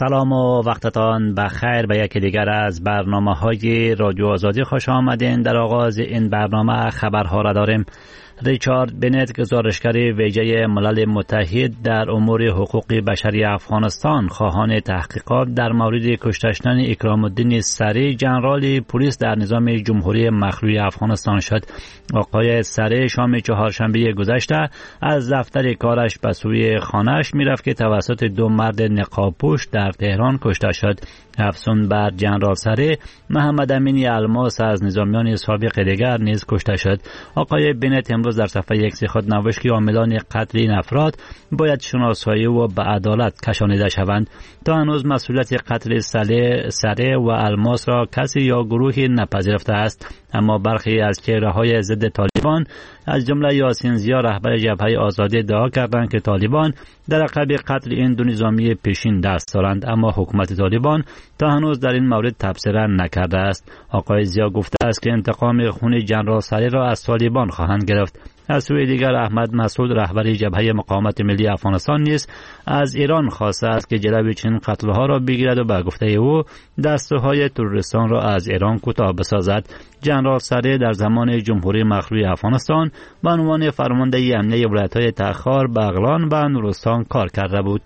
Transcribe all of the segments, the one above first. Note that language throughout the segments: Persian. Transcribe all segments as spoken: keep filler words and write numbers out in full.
سلام و وقتتان بخیر به یکی دیگر از برنامه های رادیو آزادی خوش آمدین. در آغاز این برنامه خبرها را داریم. ریچارد بنت گزارشگر ویژه ملل متحد در امور حقوق بشری افغانستان خواهان تحقیقات در مورد کشته شدن اکرام الدین سری ژنرال پلیس در نظام جمهوری مخلوع افغانستان شد. آقای سری شام چهارشنبه گذشته از دفتر کارش به سوی خانه‌اش میرفت که توسط دو مرد نقاب‌پوش در تهران کشته شد. افزون بر ژنرال سری، محمد امین الماس از نظامیان سابق دیگر نیز کشته شد. آقای بنت امروز در صفحه ایکس خود نوشت که عاملان قتل این افراد باید شناسایی و به عدالت کشانیده شوند. تا هنوز مسئولیت قتل سری و الماس را کسی یا گروهی نپذیرفته است، اما برخی از چهره‌های ضد طالبان از جمله یاسین زیا رهبر جبهه آزادی ادعا کردند که طالبان در عقب قتل این دو نظامی پیشین دست دارند، اما حکومت طالبان تا هنوز در این مورد تبصره نکرده است. آقای زیا گفته است که انتقام خون ژنرال سری را از طالبان خواهند گرفت. از سوی دیگر احمد مسعود رهبر جبهه مقاومت ملی افغانستان نیز از ایران خواسته است که جلوی چنین قتل‌ها را بگیرد و به گفته او دسته‌های تروریستان را از ایران کوتاه بسازد. ژنرال سری در زمان جمهوری مخلوع افغانستان به عنوان فرمانده امنیه ولایت‌های تخار، بغلان و نورستان کار کرده بود.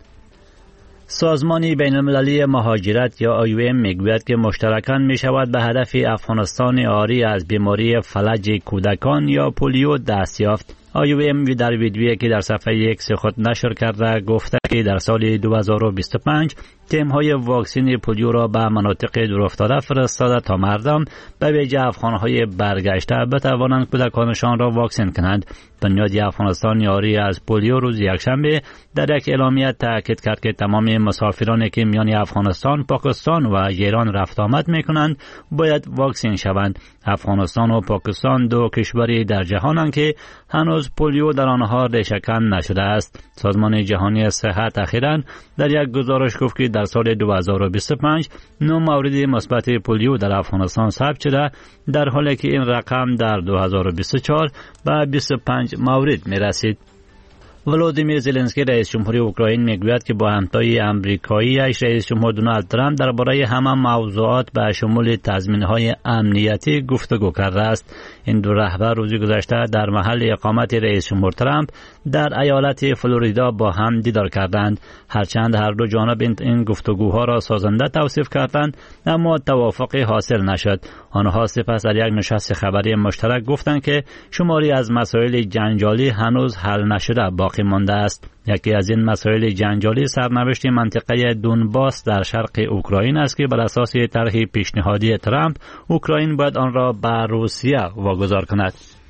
سازمان بین المللی مهاجرت یا آی او ام میگوید که مشترکاً می شود به هدف افغانستان عاری از بیماری فلج کودکان یا پولیو دست یافت. آی او ام در ویدیویی که در صفحه ایکس خود نشر کرده گفته که در سال دو هزار و بیست و پنج تیم‌های واکسن پولیو را به مناطق دورافتاده فرستاده تا مردم به ویژه افغان‌های برگشته بتوانند کودکانشان را واکسن کنند. بنیاد افغانستان یاری از پولیو روز یکشنبه در یک اعلامیه تاکید کرد که تمام مسافرانی که میان افغانستان، پاکستان و ایران رفت آمد می‌کنند باید واکسن شوند. افغانستان و پاکستان دو کشوری در جهانند که هنوز پولیو در آنها ریشه‌کن نشده است. سازمان جهانی صحت اخیراً در یک گزارش گفت که در سال دو هزار و بیست و پنج نه مورد مثبت پولیو در افغانستان ثبت شده، در حالی که این رقم در دو هزار و بیست و چهار به بیست و پنج مورد می رسید. ولودیمیر زلنسکی رئیس جمهوری اوکراین میگوید که با همتای آمریکایی‌اش رئیس جمهور دونالد ترامپ درباره همه موضوعات به شمول تضمین‌های امنیتی گفتگو کرده است. این دو رهبر روز گذشته در محل اقامت رئیس جمهور ترامپ در ایالت فلوریدا با هم دیدار کردند. هرچند هر دو جانب این گفتگوها را سازنده توصیف کردند، اما توافقی حاصل نشد. آنها سپس در یک نشست خبری مشترک گفتند که شماری از مسائل جنجالی هنوز حل نشده باقی مانده است. یکی از این مسائل جنجالی سرنوشت منطقه دونباس در شرق اوکراین است که بر اساس طرح پیشنهادی ترامپ اوکراین باید آن را به روسیه واگذار کند.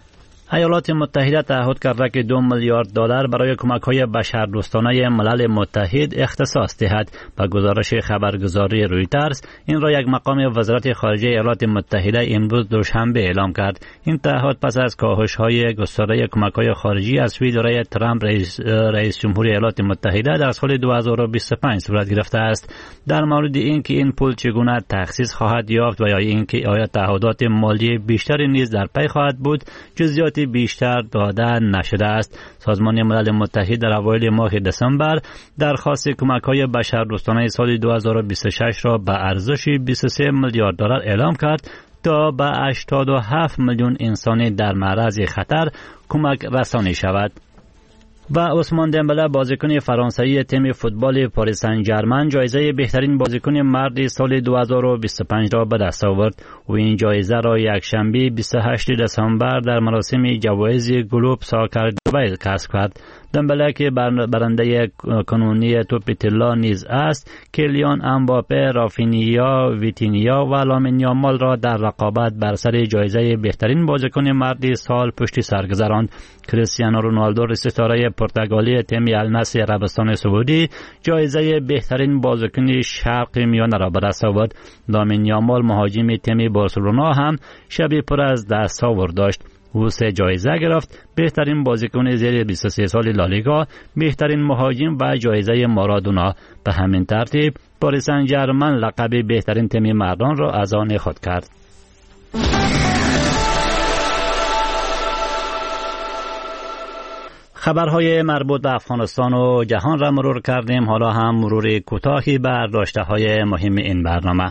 ایالات متحده تعهد کرده که دو میلیارد دلار برای کمک‌های بشردوستانه ملل متحد اختصاص دهد. با گزارش خبرگزاری رویترز این را یک مقام وزارت خارجه ایالات متحده امروز دوشنبه اعلام کرد. این تعهد پس از کاهش‌های گسترده کمک‌های خارجی از سوی دوره ترامپ رئیس, رئیس جمهوری ایالات متحده در سال دو هزار و بیست و پنج صورت گرفته است. در مورد اینکه این پول چگونه تخصیص خواهد یافت و یا اینکه آیا تعهدات مالی بیشتری نیز در پی خواهد بود، جزئیات بیشتر داده نشده است. سازمان ملل متحد در اوایل ماه دسامبر درخواست کمک‌های بشردوستانه سال دو هزار و بیست و شش را به ارزش بیست و سه میلیارد دلار اعلام کرد تا به هشتاد و هفت میلیون انسان در معرض خطر کمک رسانی شود. و عثمان دمبله بازیکن فرانسوی تیم فوتبال پاریس سن ژرمن جایزه بهترین بازیکن مرد سال دو هزار و بیست و پنج را به دست آورد. او این جایزه را یکشنبه بیست و هشتم دسامبر در مراسم جوایز گلوب ساکر دبی کسب کرد. دمبله که برنده کنونی توپ طلا نیز است، کلیان امباپه، رافینیا، ویتینیا و لامین یامال را در رقابت بر سر جایزه بهترین بازیکن مرد سال پشت سر گذراند. کریستیانو رونالدو ستاره پرتغالی تیم النصر عربستان سعودی جایزه بهترین بازیکن شرق میانه را به دست آورد. لامین یامال مهاجم تیم بارسلونا هم شبی پر از دستاورد داشت. او سه جایزه گرفت: بهترین بازیکن زیر بیست و سه سال لالیگا، بهترین مهاجم و جایزه مارادونا. به همین ترتیب پاریس سن ژرمن لقب بهترین تیم مردان را از آن خود کرد. خبرهای مربوط به افغانستان و جهان را مرور کردیم. حالا هم مرور کوتاهی بر داشته‌های مهم این برنامه.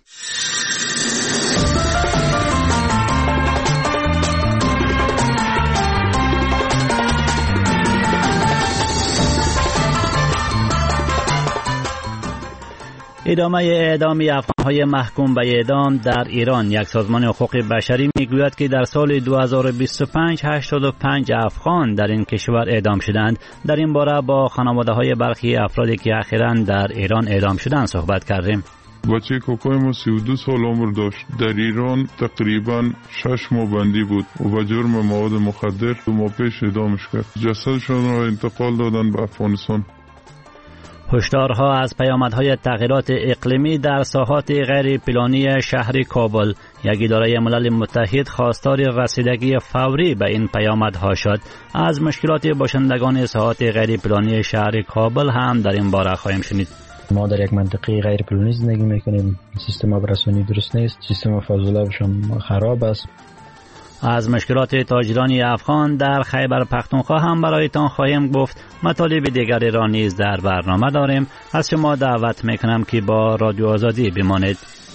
ادامه اعدام افغان‌های محکوم به اعدام در ایران. یک سازمان حقوق بشری میگوید که در سال دو هزار و بیست و پنج هشتاد و پنج افغان در این کشور اعدام شدند. در این باره با خانواده‌های برخی افرادی که اخیراً در ایران اعدام شدند صحبت کردیم. بچه کوکوی ما سی و دو سال عمر داشت. در ایران تقریباً شش ماه بندی بود و به جرم مواد مخدر دو ماه پیش اعدامش کرد. جسدشان را انتقال دادن به افغانستان. هشدارها از پیامدهای تغییرات اقلیمی در ساحات غیر پلانی شهر کابل. یک اداره ملل متحد خواستار رسیدگی فوری به این پیامدها شد. از مشکلات باشندگان ساحات غیر پلانی شهر کابل هم در این باره خواهیم شنید. ما در یک منطقه غیر پلانی زندگی میکنیم. سیستم آبرسانی درست نیست. سیستم فاضلابشان خراب است. از مشکلات تاجران افغان در خیبر پختونخوا هم برایتان خواهیم گفت. مطالب دیگری را نیز در برنامه داریم. از شما دعوت میکنم که با رادیو آزادی بمانید.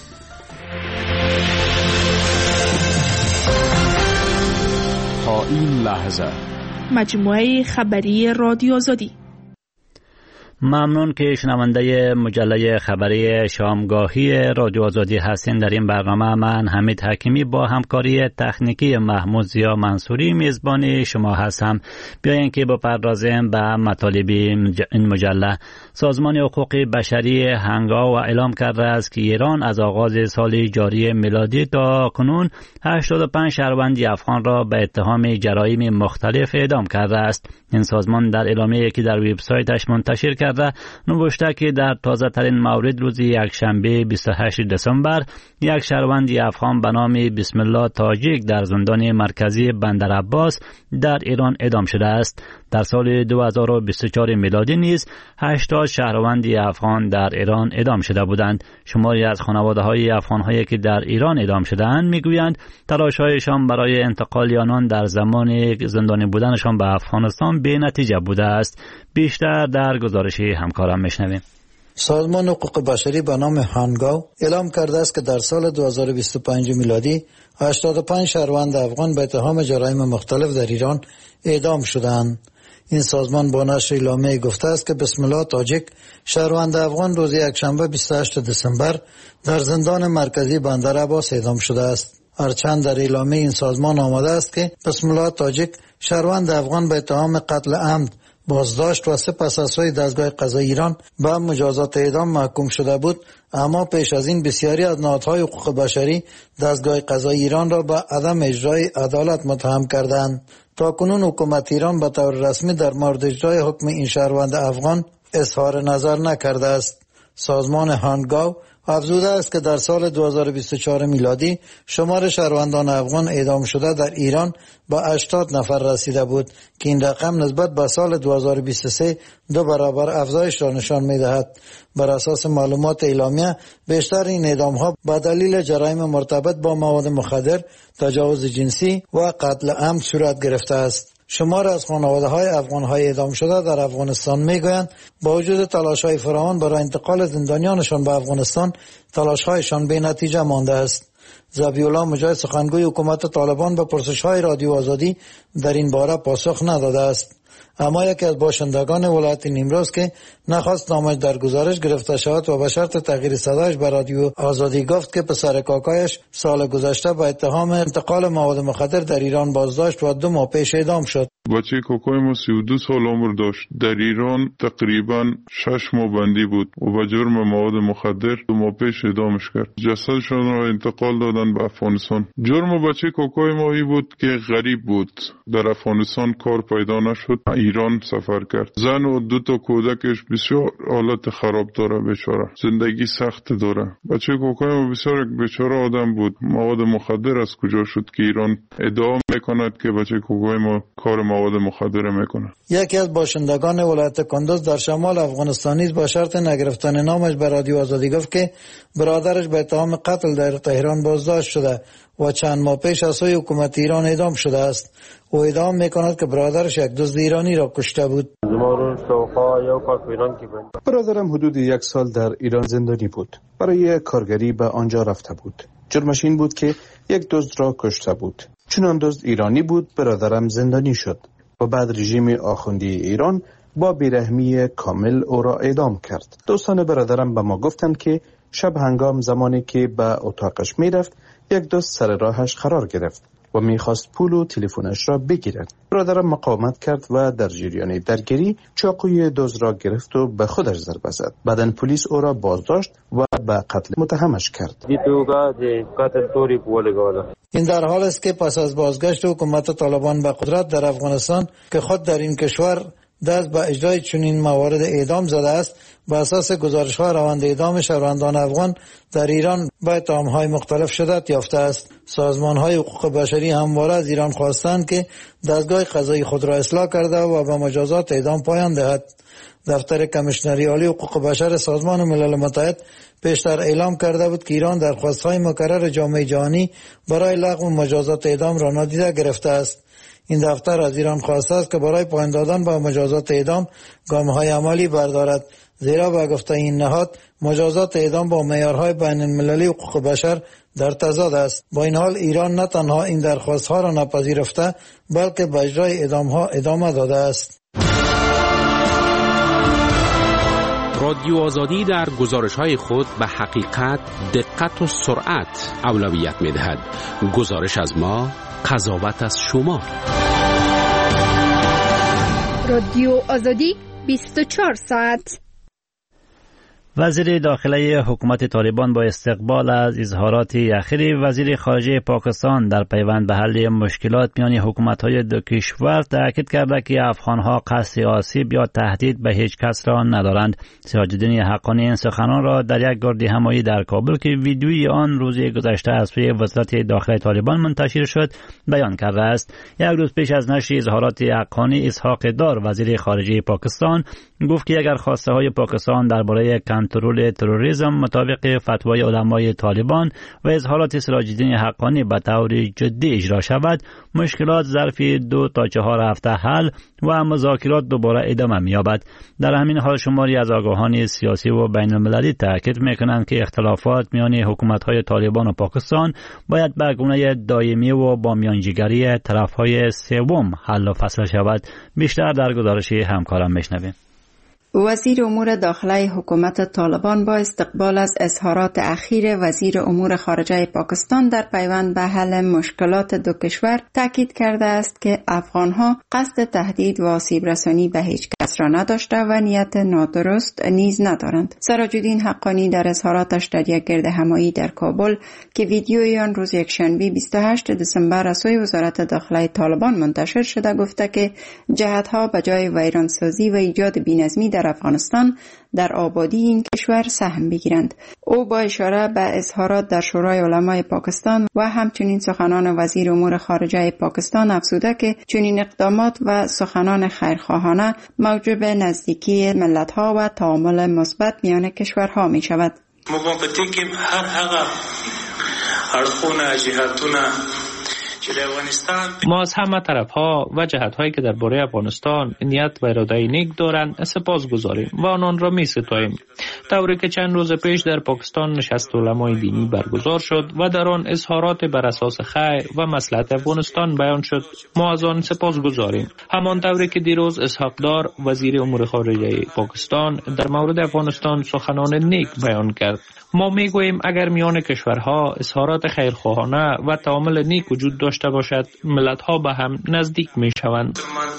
تا این لحظه مجموعه خبری رادیو آزادی. ممنون که شنونده مجله خبری شامگاهی رادیو آزادی هستین. در این برنامه من حمید حکیمی با همکاری تکنیکی محمود زیا منصوری میزبان شما هستم. بیاین که بپردازیم به مطالب این مجله. سازمان حقوق بشری هنگاو اعلام کرده است که ایران از آغاز سال جاری میلادی تا کنون هشتاد و پنج شهروند افغان را به اتهام جرایم مختلف اعدام کرده است. این سازمان در اعلامیه‌ای که در وبسایتش منتشر کرده نوشته که در تازه ترین مورد روز یکشنبه بیست و هشتم دسامبر یک شهروند افغان به نام بسم الله تاجیک در زندان مرکزی بندر عباس در ایران اعدام شده است. در سال دو هزار و بیست و چهار میلادی نیز هشتاد شهروند افغان در ایران اعدام شده بودند. شماری از خانواده‌های افغان‌هایی که در ایران اعدام شده‌اند میگویند تلاش‌هایشان برای انتقال آنان در زمان زندانی بودنشان به افغانستان بی‌نتیجه بوده است. بیشتر در گزارش همکارم میشنویم. سازمان حقوق بشری به نام هانگاو اعلام کرده است که در سال دو هزار و بیست و پنج میلادی هشتاد و پنج شهروند افغان به اتهام جرایم مختلف در ایران اعدام شدند. این سازمان با نشر اعلامیه گفته است که بسم الله تاجیک شهروند افغان روز یکشنبه بیست و هشتم دسامبر در زندان مرکزی بندر عباس اعدام شده است. هرچند در اعلامیه این سازمان آمده است که بسم الله تاجیک شهروند افغان به اتهام قتل عمد بازداشت و سپس از سوی دستگاه قضایی ایران به مجازات اعدام محکوم شده بود، اما پیش از این بسیاری از نهادهای حقوق بشری دستگاه قضایی ایران را به عدم اجرای عدالت متهم کردند. تاکنون حکومت ایران به طور رسمی در مورد اجرای حکم این شهروند افغان اظهار نظر نکرده است. سازمان هانگاو افزوده است که در سال دو هزار و بیست و چهار میلادی شمار شهروندان افغان اعدام شده در ایران با هشتاد نفر رسیده بود که این رقم نسبت به سال دو هزار و بیست و سه دو برابر افزایش را نشان می‌دهد. بر اساس معلومات اعلامیه بیشتر این اعدام‌ها به دلیل جرایم مرتبط با مواد مخدر، تجاوز جنسی و قتل عمد صورت گرفته است. شمار از خانواده‌های افغان‌های اعدام شده در افغانستان می‌گویند با وجود تلاش‌های فراوان برای انتقال زندانیانشان به افغانستان، تلاش‌هایشان بی‌نتیجه مانده است. ذبیح‌الله مجاهد سخنگوی حکومت طالبان به پرسش‌های رادیو آزادی در این باره پاسخ نداده است. اما یکی از باشندگان ولایت نیمروز که نخواست نامش در گزارش گرفته شود و به شرط تغییر صدایش به رادیو آزادی گفت که پسر کاکایش سال گذشته به اتهام انتقال مواد مخدر در ایران بازداشت و دو ماه پیش اعدام شد. بچه کوکوی ما سی و دو سال عمر داشت. در ایران تقریباً شش ماه بندی بود و به جرم مواد مخدر دو ماه پیش اعدامش کرد. جسدشان را انتقال دادن به افغانستان. جرم بچه کوکوی ما ای بود که غریب بود. در افغانستان کار پیدا نشد. ایران سفر کرد. زن و دو تا کودکش بسیار حالت خراب داره بیچاره. زندگی سخت داره. بچه کوکوی ما بسیار یک بیچاره آدم بود. مواد مخدر از کجا شد که ایران ادعا میکند که بچه کوکوی ما کار مواد مخدر میکنه. یکی از باشندگان ولایت کندوز در شمال افغانستان با شرط نگرفتن نامش به رادیو آزادی گفت که برادرش به اتهام قتل در تهران بازداشت شده و چند ماه پیش از سوی حکومت ایران اعدام شده است. او ادعا میکند که برادرش یک دزد ایرانی را کشته بود. برادرم حدود یک سال در ایران زندانی بود. برای کارگری به آنجا رفته بود. جرمش این بود که یک دزد را کشته بود. چون آن دزد ایرانی بود برادرم زندانی شد و بعد رژیم آخوندی ایران با بیرحمی کامل او را اعدام کرد. دوستان برادرم به ما گفتند که شب هنگام زمانی که به اتاقش می رفت یک دزد سر راهش قرار گرفت و میخواست پول و تلفنش را بگیرد. برادرم مقاومت کرد و در جریان درگیری چاقوی دزد را گرفت و به خودش ضربه زد. بعداً پلیس او را بازداشت و به قتل متهمش کرد. این در حال است که پس از بازگشت حکومت طالبان به قدرت در افغانستان که خود در این کشور دست به اجرای چنین موارد اعدام زده است، به اساس گزارش‌ها روند اعدام شهروندان افغان در ایران با اتهام‌های مختلف شدت یافته است. سازمان‌های حقوق بشری همواره از ایران خواستند که دستگاه قضایی خود را اصلاح کرده و به مجازات اعدام پایان دهد. دفتر کمیشنری عالی حقوق بشر سازمان ملل متحد پیشتر اعلام کرده بود که ایران درخواست‌های مکرر جامعه جهانی برای لغو مجازات اعدام را نادیده گرفته است. این دفتر از ایران خواسته است که برای پایان دادن به مجازات اعدام گام‌های عملی بردارد، زیرا به گفته این نهاد مجازات اعدام با معیارهای بین المللی حقوق بشر در تضاد است. با این حال ایران نه تنها این درخواست‌ها را نپذیرفته بلکه به اجرای اعدام‌ها ادامه داده است. رادیو آزادی در گزارش‌های خود به حقیقت، دقت و سرعت اولویت می‌دهد. گزارش از ما، قضاوت از شما. رادیو آزادی بیست و چهار ساعت. وزیر داخلی حکومت طالبان با استقبال از اظهارات اخیر وزیر خارجه پاکستان در پیوند به حل مشکلات میان حکومت‌های دو کشور تاکید کرده که افغان‌ها قصد آسیب یا تهدید به هیچ کس را ندارند. سراج الدین حقانی این سخنان را در یک گرد همایی در کابل که ویدیوی آن روز گذشته از سوی وزارت داخلی طالبان منتشر شد بیان کرده است. یک روز پیش از نشر اظهارات حقانی، اسحاق دار وزیر خارجه پاکستان گفت که اگر خواسته های پاکستان درباره کنترل تروریسم مطابق فتوای علمای طالبان و اظهارات سراج الدین حقانی به طور جدی اجرا شود، مشکلات ظرف دو تا چهار هفته حل و مذاکرات دوباره ادامه می‌یابد. در همین حال شماری از آگاهان سیاسی و بین المللی تاکید می‌کنند که اختلافات میان حکومت‌های طالبان و پاکستان باید به گونه دائمی و با میانجیگری طرف‌های سوم حل و فصل شود. بیشتر در گزارش همکارم میشنویم. وزیر امور داخلی حکومت طالبان با استقبال از اظهارات اخیر وزیر امور خارجه پاکستان در پیوند به حل مشکلات دو کشور تاکید کرده است که افغانها قصد تهدید و آسیب رسانی به هیچ کس را نداشته و نیت نادرست نیز ندارند. سراج الدین حقانی در اظهاراتش در یک گرد همایی در کابل که ویدیوی آن روز یکشنبه بیست و هشتم دسامبر از سوی وزارت داخلی طالبان منتشر شده گفته که جهت‌ها به جای ویرانسازی و ایجاد بی‌نظمی در افغانستان در آبادی این کشور سهم بگیرند. او با اشاره به اظهارات در شورای علمای پاکستان و همچنین سخنان وزیر امور خارجه پاکستان افزوده که چنین اقدامات و سخنان خیرخواهانه موجب نزدیکی ملت‌ها و تعامل مثبت میان کشورها می شود. موافقیم هر هغه اړخونه جهتونه ما از همه طرف ها و جهت هایی که درباره افغانستان نیت و اراده نیک دارند سپاس گذاریم و آنان را می ستاییم. طوری که چند روز پیش در پاکستان نشست علمای دینی برگزار شد و در آن اظهارات بر اساس خیر و مصلحت افغانستان بیان شد، ما از آن سپاس گذاریم. همان طوری که دیروز اسحاق دار وزیر امور خارجه پاکستان در مورد افغانستان سخنان نیک بیان کرد. ما میگوییم اگر میان کشورها اظهارات خیرخواهانه و تعامل نیک وجود داشته باشد، ملت‌ها به هم نزدیک میشوند.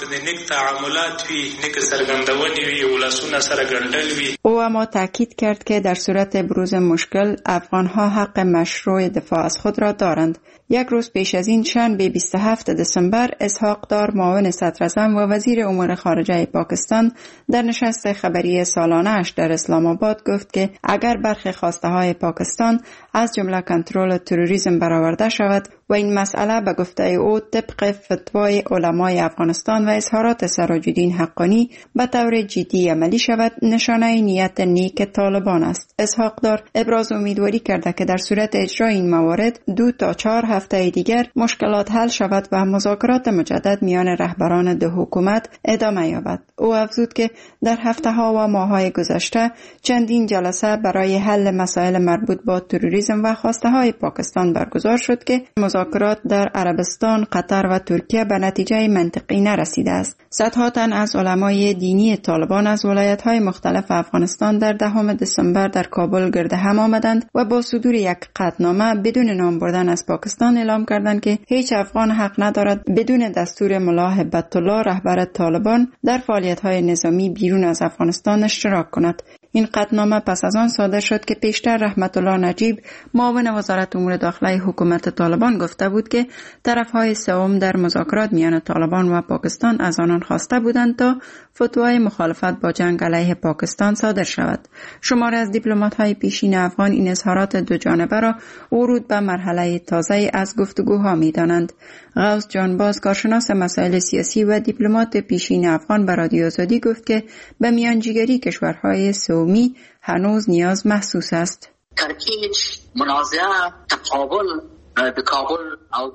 او اما تاکید کرد که در صورت بروز مشکل افغان‌ها حق مشروع دفاع از خود را دارند. یک روز پیش از این شنبه بیست و هفتم دسامبر اسحاق دار معاون صدراعظم و وزیر امور خارجه پاکستان در نشست خبری سالانه اش در اسلام آباد گفت که اگر برخی خواسته های پاکستان از جمله کنترل تروریسم برآورده شود، و این مسئله به گفته او طبق فتوای علمای افغانستان و اظهارات سراج الدین حقانی به طور جدی عملی شود نشانه نیت نیک طالبان است. اسحاق دار ابراز امیدواری کرده که در صورت اجرای این موارد دو تا چهار هفته دیگر مشکلات حل شود و مذاکرات مجدد میان رهبران دو حکومت ادامه یابد. او افزود که در هفته ها و ماه های گذشته چندین جلسه برای حل مسائل مربوط با تروریسم و خواسته های پاکستان برگزار شد که مذاکرات در عربستان، قطر و ترکیه به نتیجه منطقی نرسیده است. صدها تن از علمای دینی طالبان از ولایت‌های مختلف افغانستان در دهم دسامبر در کابل گرد هم آمدند و با صدور یک قطعنامه بدون نام بردن از پاکستان اعلام کردند که هیچ افغان حق ندارد بدون دستور ملا هبت الله رهبر طالبان در فعالیت‌های نظامی بیرون از افغانستان اشتراک کند. این قطعنامه پس از آن صادر شد که پیشتر رحمت الله نجیب معاون وزارت امور داخلی حکومت طالبان گفته بود که طرف‌های سوم در مذاکرات میان طالبان و پاکستان از آنان خواسته بودند تا فتوای مخالفت با جنگ علیه پاکستان صادر شود. شماری از دیپلمات‌های پیشین افغان این اظهارات دو جانبه را ورود به مرحله تازه از گفتگوها می‌دانند. غوث جانباز کارشناس مسائل سیاسی و دیپلمات پیشین افغان به رادیو آزادی گفت که به میانجیگری کشورهای سومی هنوز نیاز محسوس است. ترکیج، منازعه، تقابل به کابل او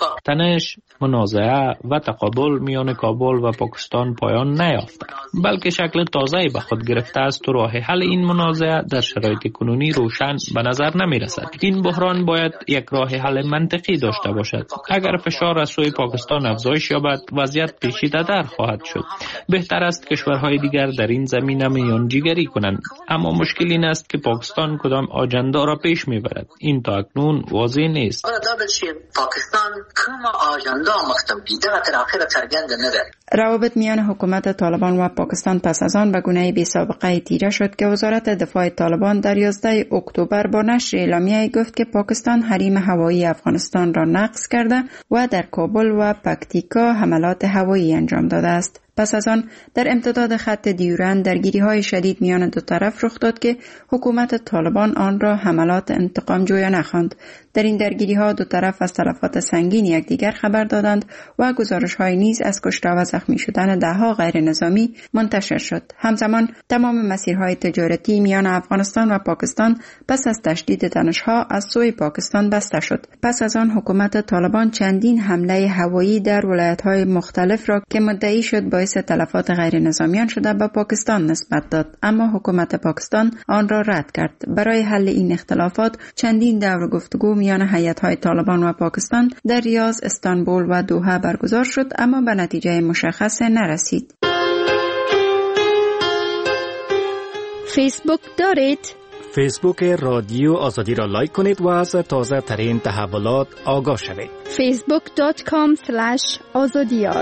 تنش، منازعه و تقابل میان کابل و پاکستان پایان نیافته، بلکه شکل تازه‌ای به خود گرفته است و راه حل این منازعه در شرایط کنونی روشن به نظر نمی رسد. این بحران باید یک راه حل منطقی داشته باشد. اگر فشار از سوی پاکستان افزایش یابد، وضعیت پیچیده تر خواهد شد. بهتر است کشورهای دیگر در این زمینه میانجیگری کنند، اما مشکل این است که پاکستان کدام آجندا را پیش میبرد. این تا اکنون واضح نیست. پاکستان کوم آجندا مختبی در اخر څرګند نه ده. روابط میان حکومت طالبان و پاکستان پس از آن به گونه بی سابقه تیره شد که وزارت دفاع طالبان در یازده اکتبر با نشر اعلامیه گفت که پاکستان حریم هوایی افغانستان را نقض کرده و در کابل و پکتیکا حملات هوایی انجام داده است. پس از آن در امتداد خط دیورند درگیری‌های شدید میان دو طرف رخ داد که حکومت طالبان آن را حملات انتقام جویانه خواند. در این درگیری‌ها دو طرف از تلفات سنگین یکدیگر خبر دادند و گزارش‌های نیز از کشته و زخمی شدن ده‌ها غیر نظامی منتشر شد. همزمان تمام مسیرهای تجارتی میان افغانستان و پاکستان پس از تشدید تنش‌ها از سوی پاکستان بسته شد. پس از آن حکومت طالبان چندین حمله هوایی در ولایت‌های مختلف را که مدعی شد باعث تلفات غیر نظامیان شده به پاکستان نسبت داد، اما حکومت پاکستان آن را رد کرد. برای حل این اختلافات چندین دور گفتگو میان هیئت‌های طالبان و پاکستان در ریاض، استانبول و دوحه برگزار شد، اما به نتیجه مشخص نرسید. فیسبوک دارید؟ فیسبوک رادیو آزادی را لایک کنید و از تازه ترین تحولات آگاه شوید. فیسبوک دات کام اسلش آزادیار.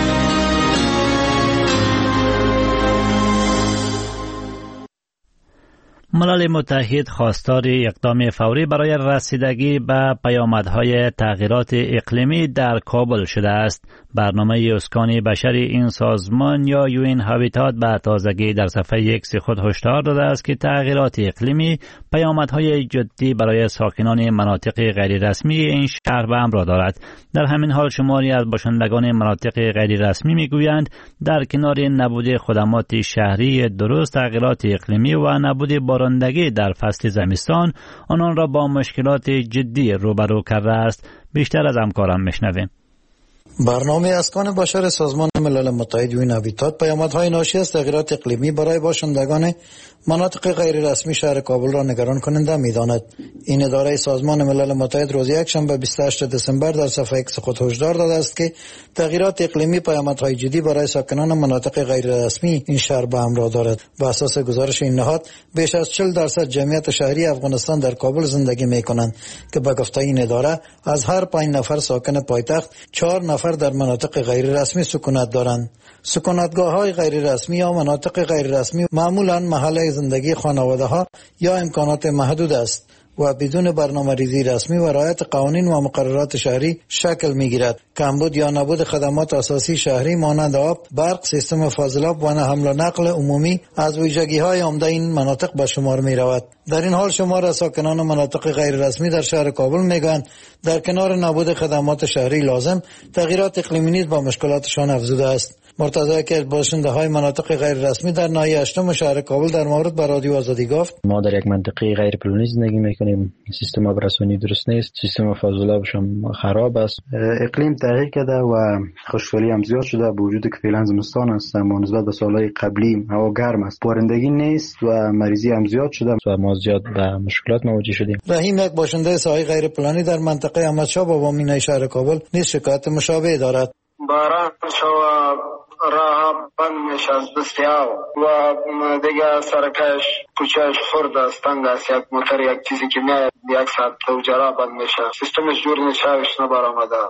ملل متحد خواستار اقدام فوری برای رسیدگی به پیامدهای تغییرات اقلیمی در کابل شده است. برنامه اسکان بشری این سازمان یا یوئن هابیتات به تازگی در صفحه اکس خود هشدار داده است که تغییرات اقلیمی پیامدهای جدی برای ساکنان مناطق غیر رسمی این شهر به همراه دارد. در همین حال شماری از باشندگان مناطق غیر رسمی میگویند در کنار نبود خدمات شهری درست، تغییرات اقلیمی و نبود بارندگی در فصل زمستان آنان را با مشکلات جدی روبرو کرده است. بیشتر از همکارم میشنویم. برنامه اسکان بشر سازمان ملل متحد یوئن هابیتات پیامدهای ناشی از تغییرات اقلیمی برای باشندگان مناطق غیر رسمی شهر کابل را نگران کننده می‌داند. این اداره سازمان ملل متحد روز یکشنبه بیست و هشتم دسامبر در صفحه اکس خود هشدار داده است که تغییرات اقلیمی پیامدهای جدی برای ساکنان مناطق غیر رسمی این شهر به همراه دارد. بر اساس گزارش این نهاد بیش از چهل درصد جمعیت شهری افغانستان در کابل زندگی می‌کنند که به گفته این اداره از هر پنج نفر ساکن پایتخت چهار نفر در مناطق غیر رسمی سکونت دارند. سکونتگاه‌های غیر رسمی یا مناطق غیر رسمی معمولاً محل زندگی خانواده‌ها یا امکانات محدود است و بدون برنامه‌ریزی رسمی و رعایت قوانین و مقررات شهری شکل می‌گیرد. کمبود یا نبود خدمات اساسی شهری مانند آب، برق، سیستم فاضلاب و حمل و نقل عمومی از ویژگی‌های عمده این مناطق به شمار می‌رود. در این حال شمار از ساکنان مناطق غیر رسمی در شهر کابل میگویند در کنار نبود خدمات شهری لازم، تغییرات اقلیمی نیز با مشکلاتشان افزوده است. مرتضی که باشنده های مناطق غیر رسمی در ناحیه هشتم شهر کابل در مورد به رادیو آزادی گفت: ما در یک منطقه غیر پلانی زندگی میکنیم، سیستم آب رسانی درست نیست، سیستم فاضلابش هم خراب است، اقلیم تغییر کرده و خشکسالی هم زیاد شده، با وجودی که فعلا زمستان است اما نسبت به سالهای قبلی هوا گرم است، بارندگی نیست و مریضی هم زیاد شده و ما زیاد به مشکلات مواجه شدیم. رحیم یک باشنده ساحل غیر پلانی در منطقه احمدشاه بابا مینای شهر کابل نیز شکایت مشابه دارد. باران شوا راه بند میشه از بسیار و دیگه سرکش کوچهش خورد است، تنگ است، یک موتر یک چیزی که میاد یک ساعت تو جرا بند میشه، سیستمش جور نیست، شوش نبار آمده.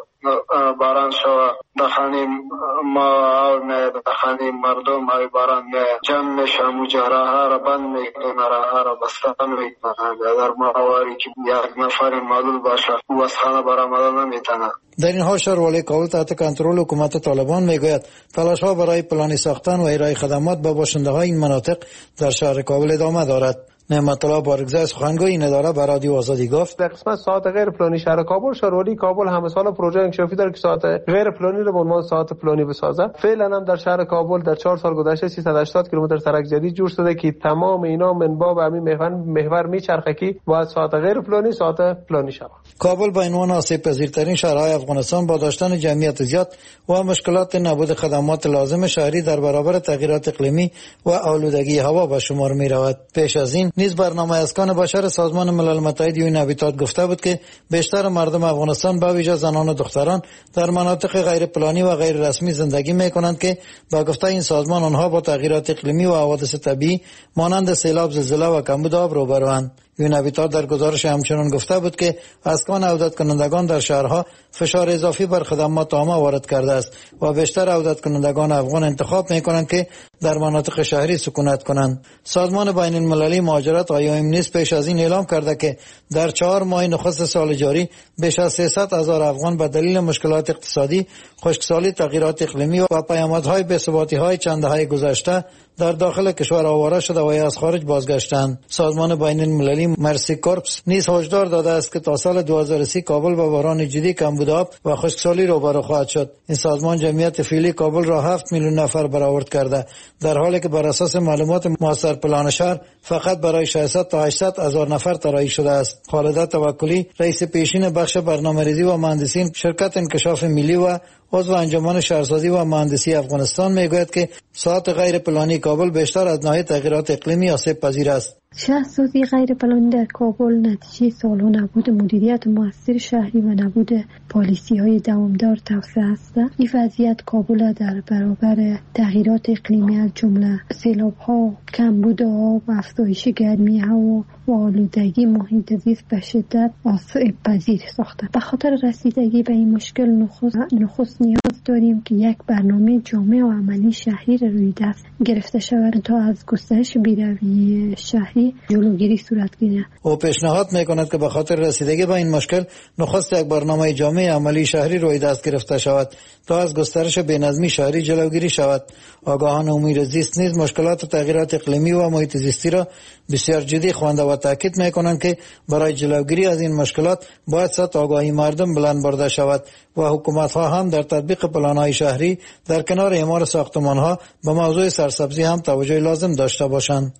باران شوا دخانیم ما آور میاد، دخانیم مردم های باران میاد جمع میشه، مجرا ها را بند میکنه، راه ها را بستن میکنه. اگر ماواری که یک نفر معلول باشه او از خانه بار آمده نمیتونه. در این حال شهروالی کابل تحت کنترل حکومت طالبان میگوید تلاش ها برای پلانی ساختن و ارائه خدمات به باشنده های این مناطق در شهر کابل ادامه دارد. نعمت الله بارگزای سخنگوی این اداره به رادیو آزادی گفت: در قسمت ساعت غیر پلانی شهر کابل، شهروالی کابل همه سال پروژه انکشافی داره که ساعت غیر پلانی رو به عنوان ساعت پلانی بسازه. فعلا هم در شهر کابل در چهار سال گذشته سیصد و هشتاد کیلومتر سرک جدید جور شده که تمام اینا من باب همین محور محور میچرخه که باید ساعت غیر پلانی ساعت پلانی شود. کابل به عنوان آسیب پذیرترین شهرهای افغانستان با داشتن جمعیت زیاد و مشکلات نبود خدمات لازم شهری در برابر تغییرات اقلیمی و آلودگی هوا به شمار می رود. پیش از این نیز برنامه اسکان بشر سازمان ملل متحد یو این هابیتات گفته بود که بیشتر مردم افغانستان به ویژه زنان و دختران در مناطق غیر پلانی و غیر رسمی زندگی می کنند که با گفته این سازمان آنها با تغییرات اقلیمی و حوادث طبیعی مانند سیلاب، زلزله و کمبود آب روبروند. یو این هابیتات در گزارش همچنان گفته بود که اسکان عودت کنندگان در شهرها فشار اضافی بر خدمات عامه وارد کرده است و بیشتر عودت کنندگان افغان انتخاب می کنند که در مناطق شهری سکونت کنند. سازمان بین المللی مهاجرت آی او ام نیز پیش از این اعلام کرده که در چهار ماه نخست سال جاری بیش از سیصد هزار افغان به دلیل مشکلات اقتصادی، خشکسالی، تغییرات اقلیمی و پیامدهای بی‌ثباتی‌های چند دهه گذشته در داخل کشور آواره شده و یا از خارج بازگشتند. سازمان بین المللی مرسی کورپس نیز هشدار داده است که تا سال دو هزار و سی کابل با بحران جدی کمبود آب و خشکسالی روبرو خواهد شد. این سازمان جمعیت فعلی کابل را هفت میلیون نفر برآورد کرده، در حالی که بر اساس معلومات ماستر پلان شهر فقط برای ششصد تا هشتصد هزار نفر طراحی شده است. خالده توکلی، رئیس پیشین بخش برنامه‌ریزی و مهندسین شرکت انکشاف ملی و عضو انجمن شهرسازی و مهندسی افغانستان میگوید که ساعت غیر پلانی کابل بیشتر از ناحیه تغییرات اقلیمی آسیب پذیر است. شهرسازی غیر پلانی در کابل نتیجه سالها نبود مدیریت موثر شهری و نبود پالیسی‌های دوامدار توسعه است. این وضعیت کابل در برابر تغییرات اقلیمی از جمله سیلاب‌ها، کمبود آب، افزایش گرمی هوا و آلودگی محیط زیست به شدت آسیب پذیر ساخته. به خاطر رسیدگی به این مشکل نخست, نخست نیاز داریم که یک برنامه جامع و عملی شهری را روی دست گرفته شود تا از گسترش بی‌رویه شهری جلوگیری صورت گیرد. او پیشنهاد میکند که به خاطر رسیدگی به این مشکل نخست یک برنامه جامع عملی شهری روی دست گرفته شود تا از گسترش بی‌نظمی شهری جلوگیری شود. آگاهان امور زیست نیز مشکلات تغییرات اقلیمی و محیط زیستی را بسیار جدی خوانده و تاکید میکنند که برای جلوگیری از این مشکلات باید سطح آگاهی مردم بلند برده شود و حکومت ها هم در تطبیق پلان‌های شهری در کنار اعمار ساختمان‌ها به موضوع سرسبزی هم توجه لازم داشته باشند.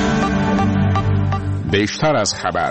بیشتر از خبر.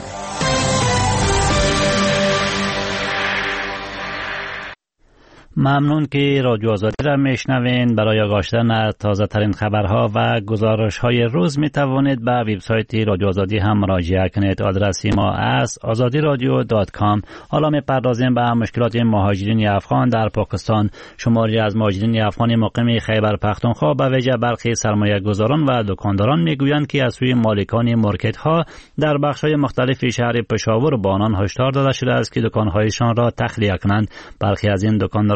ممنون که رادیو آزادی را میشنوین. برای آگاهی از تازه ترین خبرها و گزارش های روز می توانید به وبسایت رادیو آزادی هم مراجعه کنید. آدرس ما است آزادی رادیو دات کام. حالا می پردازیم به مشکلات مهاجرین افغان در پاکستان. شماری از مهاجرین افغان مقیم خیبر پختونخوا به ویژه برخی سرمایه گذاران و دکانداران میگویند که از سوی مالکان مارکت ها در بخش های مختلف شهر پشاور با آنان هشدار داده شده است که دکانهایشان را تخلیه کنند. برخی از این دکانداران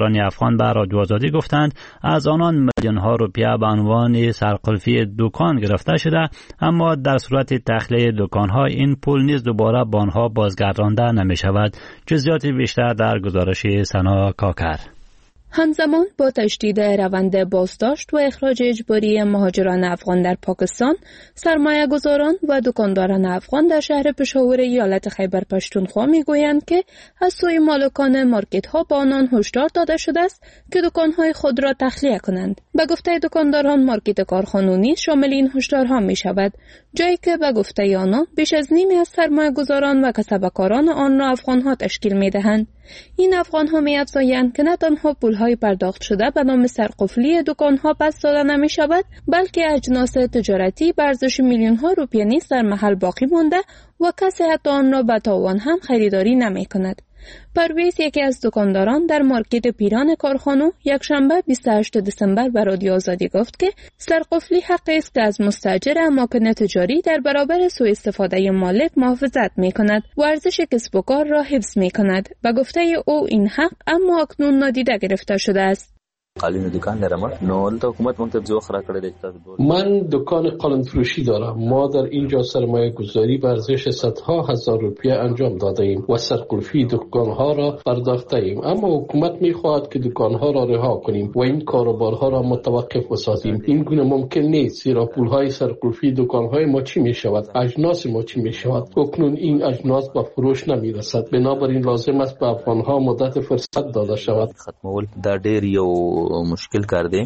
مهاجران افغان به رادیو آزادی گفتند از آنان میلیون ها روپیه به عنوان سرقلفی دکان گرفته شده، اما در صورت تخلیه دکان ها این پول نیز دوباره به آنها بازگردانده نمی شود. جزئیات بیشتر در گزارش سنا کاکر. همزمان با تشدید روند بازداشت و اخراج اجباری مهاجران افغان در پاکستان، سرمایه گذاران و دکانداران افغان در شهر پشاور ایالت خیبر پشتونخوا میگویند که از سوی مالکان مارکت ها با آنان هشدار داده شده است که دکان های خود را تخلیه کنند. به گفته دکانداران، مارکت کارخانونی شامل این هشدارها می شود، جایی که به گفته آنان بیش از نیمی از سرمایه گذاران و کسبکاران آن را افغان ها تشکیل می دهند. این افغان ها می افزایند که نه تنها پول های پرداخت شده به نام سرقفلی دکان ها پس داده نمی شود، بلکه اجناس تجارتی به ارزش میلیون ها روپیه نیز در محل باقی مانده و کسی حتی آن را به تاوان هم خریداری نمی کند. پرویز، یکی از دکانداران در مارکت پیران کارخانو، یک شنبه بیست و هشتم دسامبر به رادیو آزادی گفت که سرقفلی حقی است که از مستاجر اماکن تجاری در برابر سوء استفاده مالک محافظت می کند و ارزش کسب و کار را حفظ می کند. به گفته او این حق اما اکنون نادیده گرفته شده است. قالین دکان لرم نو دلته حکومت مونږ ته ځوخ را کړی دی. من دکان قالین فروشی دارم. ما در اینجا سرمایه گذاری به ارزش صدها هزار روپیه انجام داده ایم و سرقلفی دکان ها را پرداخته ایم، اما حکومت می خواهد که دکان ها را رها کنیم و این کاروبارها را متوقف بسازیم. این گونه ممکن نیست، زیرا پول های سرقلفی دکان های ما چی می شود، اجناس ما چی می شود. اکنون این اجناس به فروش نمی رسد، بنابراین لازم است به افغان ها مدت فرصت داده شود. ختمول دا ډیر یو مشکل کار دی.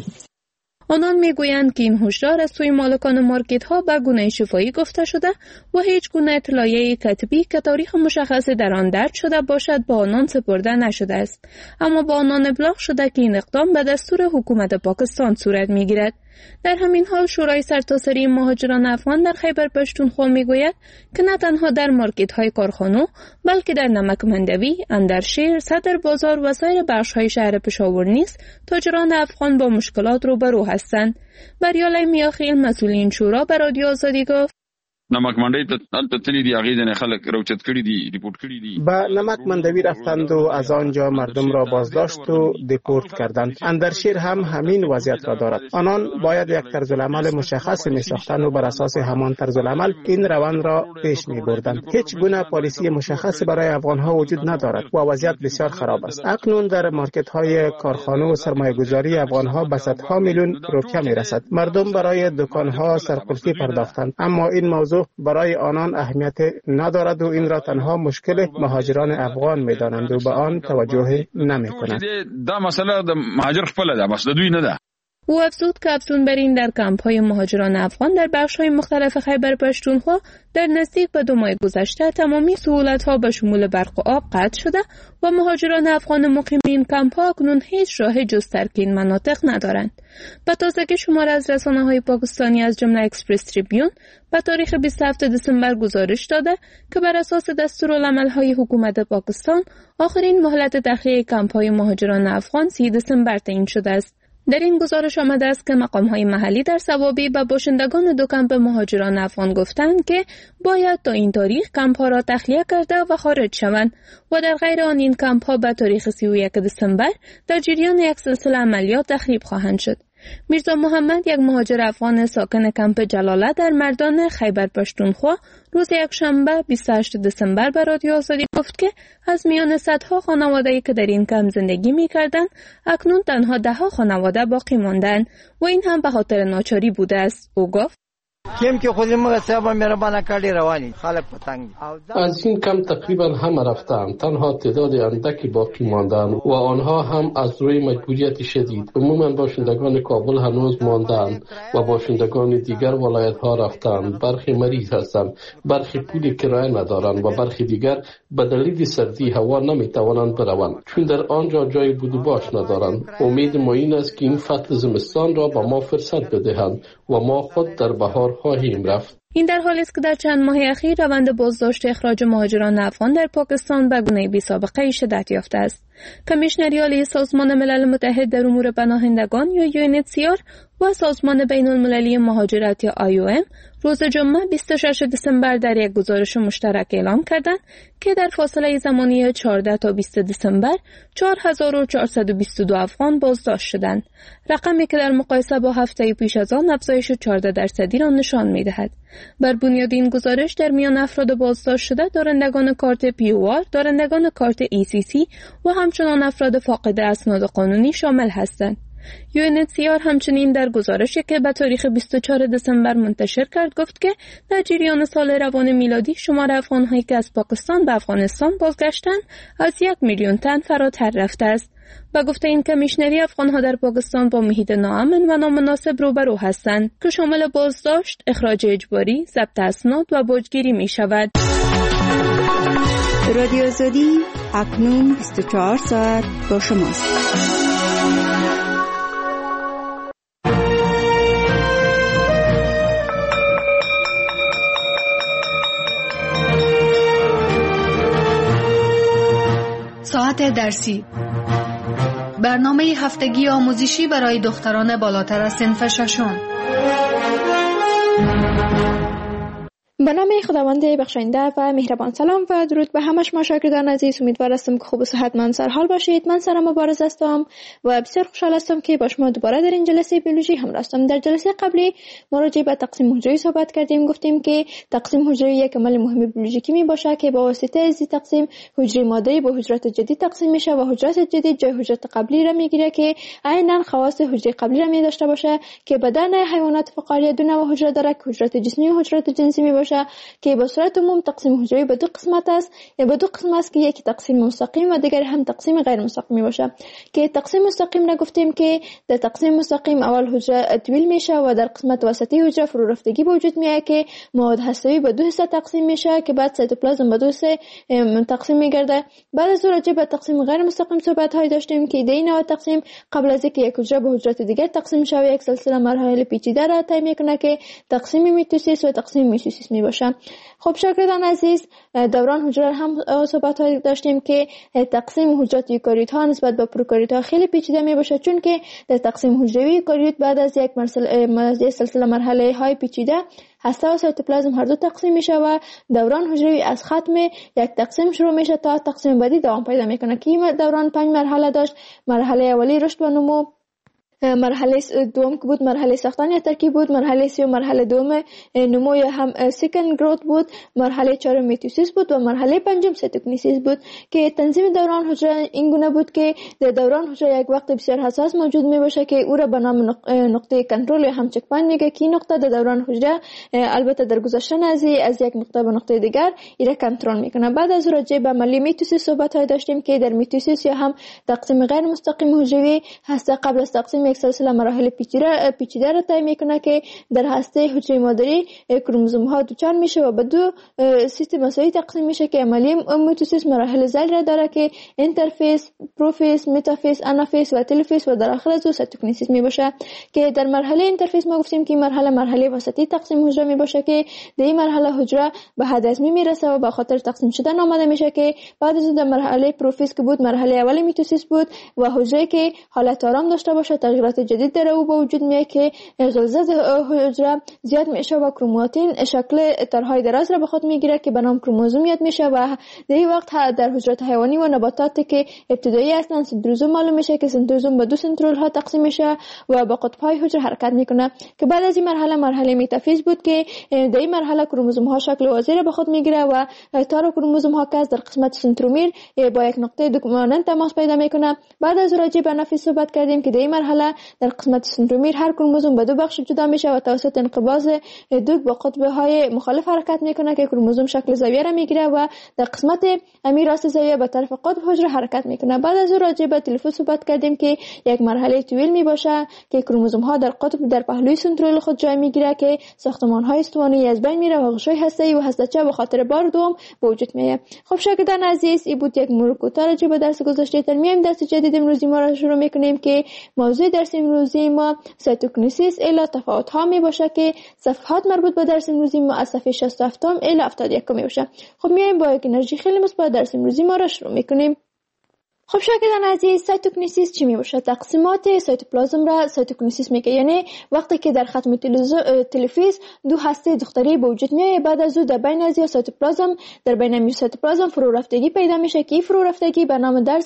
آنان میگویند که این هشدار از سوی مالکان مارکت ها به گونه شفاهی گفته شده و هیچ گونه اطلاعیه کتبی که تاریخ مشخصی در آن درج شده باشد با آنان سپرده نشده است، اما با آنان ابلاغ شده که این اقدام به دستور حکومت پاکستان صورت میگیرد. در همین حال شورای سرتاسری مهاجران افغان در خیبر پشتونخوا میگوید که نه تنها در مارکت های کارخانو بلکه در نمک مندوی، اندرشیر، صدر بازار و سایر بخش های شهر پشاور نیز تاجران افغان با مشکلات روبرو هستند. بریالای میاخیل، مسئول این شورا، به رادیو آزادی گفت نمک مندوی ته تللی دی، هغې ځنې خلک راوچت کړي دي، ریپورټ کړي دي. به نمک مندوی رفتند و از آنجا مردم را بازداشت و دیپورت کردند. اندرشیر هم همین وضعیت را دارد. آنان باید یک طرز العمل مشخص می ساختند و بر اساس همان طرز العمل این روند را پیش می بردند. هیچ گونه پالیسی مشخص برای افغان ها وجود ندارد و وضعیت بسیار خراب است. اکنون در مارکت های کارخانه و سرمایه گذاری افغان ها به صدها میلیون روپیه می رسد. مردم برای دکان ها سرقلفی پرداختند، اما این موضوع برای آنان اهمیت ندارد و این را تنها مشکل مهاجران افغان می‌دانند و به آن توجه نمی‌کنند. دا مسئله د مهاجر خپل ده، بس د دوی نه ده. او افزود که افزون بر این در کمپ‌های مهاجران افغان در بخش‌های مختلف خیبر پشتونخوا در نزدیک به دو ماه گذشته تمامی سهولت‌ها به شمول برق و آب قطع شده و مهاجران افغان مقیم این کمپ‌ها اکنون هیچ راه جز ترک این مناطق ندارند. به تازگی شماره از رسانه‌های پاکستانی از جمله اکسپرس تریبیون به تاریخ بیست و هفتم دسامبر گزارش داده که بر اساس دستورالعمل‌های حکومت پاکستان آخرین مهلت تخلیه کمپ‌های مهاجران افغان سی دسامبر تعیین شده است. در این گزارش آمده است که مقام‌های محلی در ثوابی به باشندگان دو کمپ مهاجران افغان گفتند که باید تا این تاریخ کمپ‌ها را تخلیه کرده و خارج شوند و در غیر آن این کمپ‌ها به تاریخ سی و یکم دسامبر در جریان یک سلسله عملیات تخریب خواهند شد. میرزا محمد، یک مهاجر افغان ساکن کمپ جلاله در مردان خیبر پشتونخوا، روز یکشنبه بیست و هشتم دسامبر به رادیو آزادی گفت که از میان صدها خانواده‌ای که در این کمپ زندگی می‌کردند، اکنون تنها ده‌ها خانواده باقی ماندند و این هم به خاطر ناچاری بوده است. او گفت کم که خودی موږ صاحب مهربانه کړي رواني خلک پتنګ از این کم تقریبا همه رفتند، تنها تعداد اندکی باقی ماندند و آنها هم از روی مجبوریت شدید. عموما باشندگان کابل هنوز ماندند و باشندگان دیگر ولایت ها رفتند. برخی مریض هستند، برخی پول کرایه ندارند و برخی دیگر به دلیل سردی هوا نمیتوانند بروند چون در آنجا جای بود و باش ندارند. امید ما این است که این فصل زمستان را به ما فرصت بدهند و ما خود در بهار خواهیم رفت. این در حالی است که در چند ماه اخیر روند بازداشت اخراج مهاجران افغان در پاکستان به گونه بی سابقه شدت یافته است. کمیشنری عالی سازمان ملل متحد در امور پناهندگان یا یو ان اچ سی آر و سازمان بین المللی مهاجرت یا آی او ام روز جمعه بیست و ششم دسامبر در یک گزارش مشترک اعلام کردند که در فاصله زمانی چهاردهم تا بیستم دسامبر چهار هزار و چهارصد و بیست و دو افغان بازداشت شدند، رقمی که در مقایسه با هفته پیش از آن افزایش چهارده درصدی را نشان می‌دهد. بر بنیاد این گزارش در میان افراد بازداشت شده دارندگان کارت پی او آر، دارندگان کارت ای سی سی و همچنان افراد فاقد اسناد قانونی شامل هستند. یو ان اچ سی آر همچنین در گزارشی که به تاریخ بیست و چهارم دسامبر منتشر کرد گفت که در جریان سال روان میلادی شمار افغان‌هایی که از پاکستان به افغانستان بازگشتند از یک میلیون تن فراتر رفته است. و گفته این کمیشنری افغان‌ها در پاکستان با محیط ناامن و نامناسب روبرو هستند که شامل بازداشت، اخراج اجباری، ضبط اسناد و باجگیری می شود. رادیو آزادی اکنون بیست و چهار ساعت با شماست. ساعت درسی، برنامه هفتگی آموزشی برای دختران بالاتر از صنف ششم. به نام خداوند بخشنده و مهربان. سلام و درود به همه شما شاگردان عزیز. امیدوار هستم که خوب و صحتمند سرحال باشید. من سرم مبارز هستم و بسیار خوشحال هستم که با شما دوباره در این جلسه بیولوژی همراه هستم. در جلسه قبلی ما راجع به تقسیم حجره صحبت کردیم. گفتیم که تقسیم حجره یک عمل مهم بیولوژیکی می باشه که با واسطه از تقسیم حجره ماده‌ای به حجرات جدید تقسیم میشه و حجرات جدید جای حجرات قبلی را میگیره که عیناً خواص حجره قبلی را می داشته باشه که بدن حیوانات فقاریه دو نوع حجره داره که حجرات جسمی و حجرات جنسی می باشه که به صورت عموم تقسیم حجره به دو قسمت است. یا به دو قسم است که یکی تقسیم مستقیم و دیگر هم تقسیم غیر مستقیم باشه. که تقسیم مستقیم را گفتیم که در تقسیم مستقیم اول حجره طویل میشه و در قسمت وسطی حجره فرو رفتگی به وجود میاد که مواد هسته‌ای به دو حصه تقسیم میشه که بعد سایتوپلازم به دو حصه تقسیم میگرده. بعد از اون راجع به تقسیم غیر مستقیم صحبت های داشتیم که در این نوع تقسیم قبل از اینکه یک حجره به حجرات دیگر تقسیم شه یک سلسله مراحل پیچیده را طی میکنه که تقسیم میتوسیس و تقسیم میتوسیس میباشه. خب شاگردان عزیز، دوران حجره هم صحبت های داشتیم که تقسیم حجرات یوکاریوت ها نسبت به پروکاریوت ها خیلی پیچیده می باشه، چون که در تقسیم حجروی یوکاریوت بعد از یک مرحله سلسله مرحله های پیچیده هسته و سایتوپلازم هر دو تقسیم میشه و دوران حجروی از ختم یک تقسیم شروع میشه تا تقسیم بعدی دوام پیدا میکنه که این دوران پنج مرحله داشت. مرحله اولی رشد و نمو، مرحله دوم که بود مرحله ساختن یا ترکیب بود، مرحله سوم مرحله دوم نمو یا هم سیکند گروت بود، مرحله چهارم میتوسیس بود و مرحله پنجم سایتوکینیسیس بود. که تنظیم دوران حجره این گونه بود که در دوران حجره یک وقت بسیار حساس موجود می باشه که او را به نام نقطه کنترل یا هم چک پوینت میگه که این نقطه در دوران حجره البته در گذشتن از از یک نقطه به نقطه دیگر ایره کنترل میکنه. بعد از راجع به عملی میتوسیس صحبت های داشتیم که در میتوسیس یا هم تقسیم غیر مستقیم حجروی هسته قبل از تقسیم یک سلسله مراحل پیچیده پیچیده را طی میکنه که در هسته حجره مادری کروموزوم ها دوچار میشه و به دو سیستم مساوی تقسیم میشه که عملی میتوسیس مراحل ذیل را داره که اینترفیس، پروفیس، متافیس، آنافیس و تلفیس و در آخر از او سایتوکینیسیس میباشه. که در مرحله اینترفیس ما گفتیم که مرحله مرحله وسطی تقسیم حجره میباشه که در این مرحله حجره به حد ازمی میرسه و به خاطر تقسیم شدن آماده میشه که بعد از در مرحله پروفیس که بود مرحله اولی میتوسیس بود و حجره که حالت آرام داشته باشه تغییرات جدید در او به وجود میاد که غلظت حجره زیاد میشه و کروماتین شکل ترهای دراز را به خود میگیره که به نام کروموزوم یاد میشه و در این وقت در حجرات حیوانی و نباتات که ابتدایی هستند سنتروزوم معلوم میشه که سنتروزوم به دو سنترول ها تقسیم میشه و با قطب های حجره حرکت میکنه. که بعد از این مرحله مرحله متافیز بود که در این مرحله کروموزوم ها شکل وازی را به خود میگیره و تار کروموزوم ها که در قسمت سنترومیر با یک نقطه دوگانه تماس پیدا میکنه. بعد از راجع به آنافیز صحبت کردیم که در این مرحله در قسمت سنترومیر هر کروموزوم به دو بخش جدا میشه و توسط انقباض دوگ با قطب های مخالف حرکت میکنه که کروموزوم شکل زاویه را میگیره و در قسمت امیر راست زاویه به طرف قطب حجره حرکت میکنه. بعد از اون راجع به تلفوز صحبت کردیم که یک مرحله طویل میباشه که کروموزوم ها در قطب در پهلوی سنترول خود جای میگیره که ساختمان های استوانی از بین میره و غشای هسته‌ای و هسته‌چه به خاطر بار دوم به وجود میاد. خب شاگردان عزیز، این بود یک مرور کوتاه راجع به درس گذشته. در میایم درس جدید امروزی ما را شروع میکنیم که موضوع درس امروزی ما سایتوکینیسیس الی تفاوت ها می باشه که صفحات مربوط به درس امروزی ما از صفحه شصت و هفت الی هفتاد و یک می باشه. خب میایم با یک انرژی خیلی مثبت درس امروزی ما را شروع میکنیم. خب شاگردان عزیز، سایتوکینیسیس چی می باشه؟ تقسیمات سایتوپلازم را سایتوکینیسیس میگه. یعنی وقتی که در ختم تلفیز دو هسته دختری به وجود میاد، بعد از او در بین از سایتوپلازم در بین سایتوپلازم فرو رفتگی پیدا میشه که فرو رفتگی به نام درس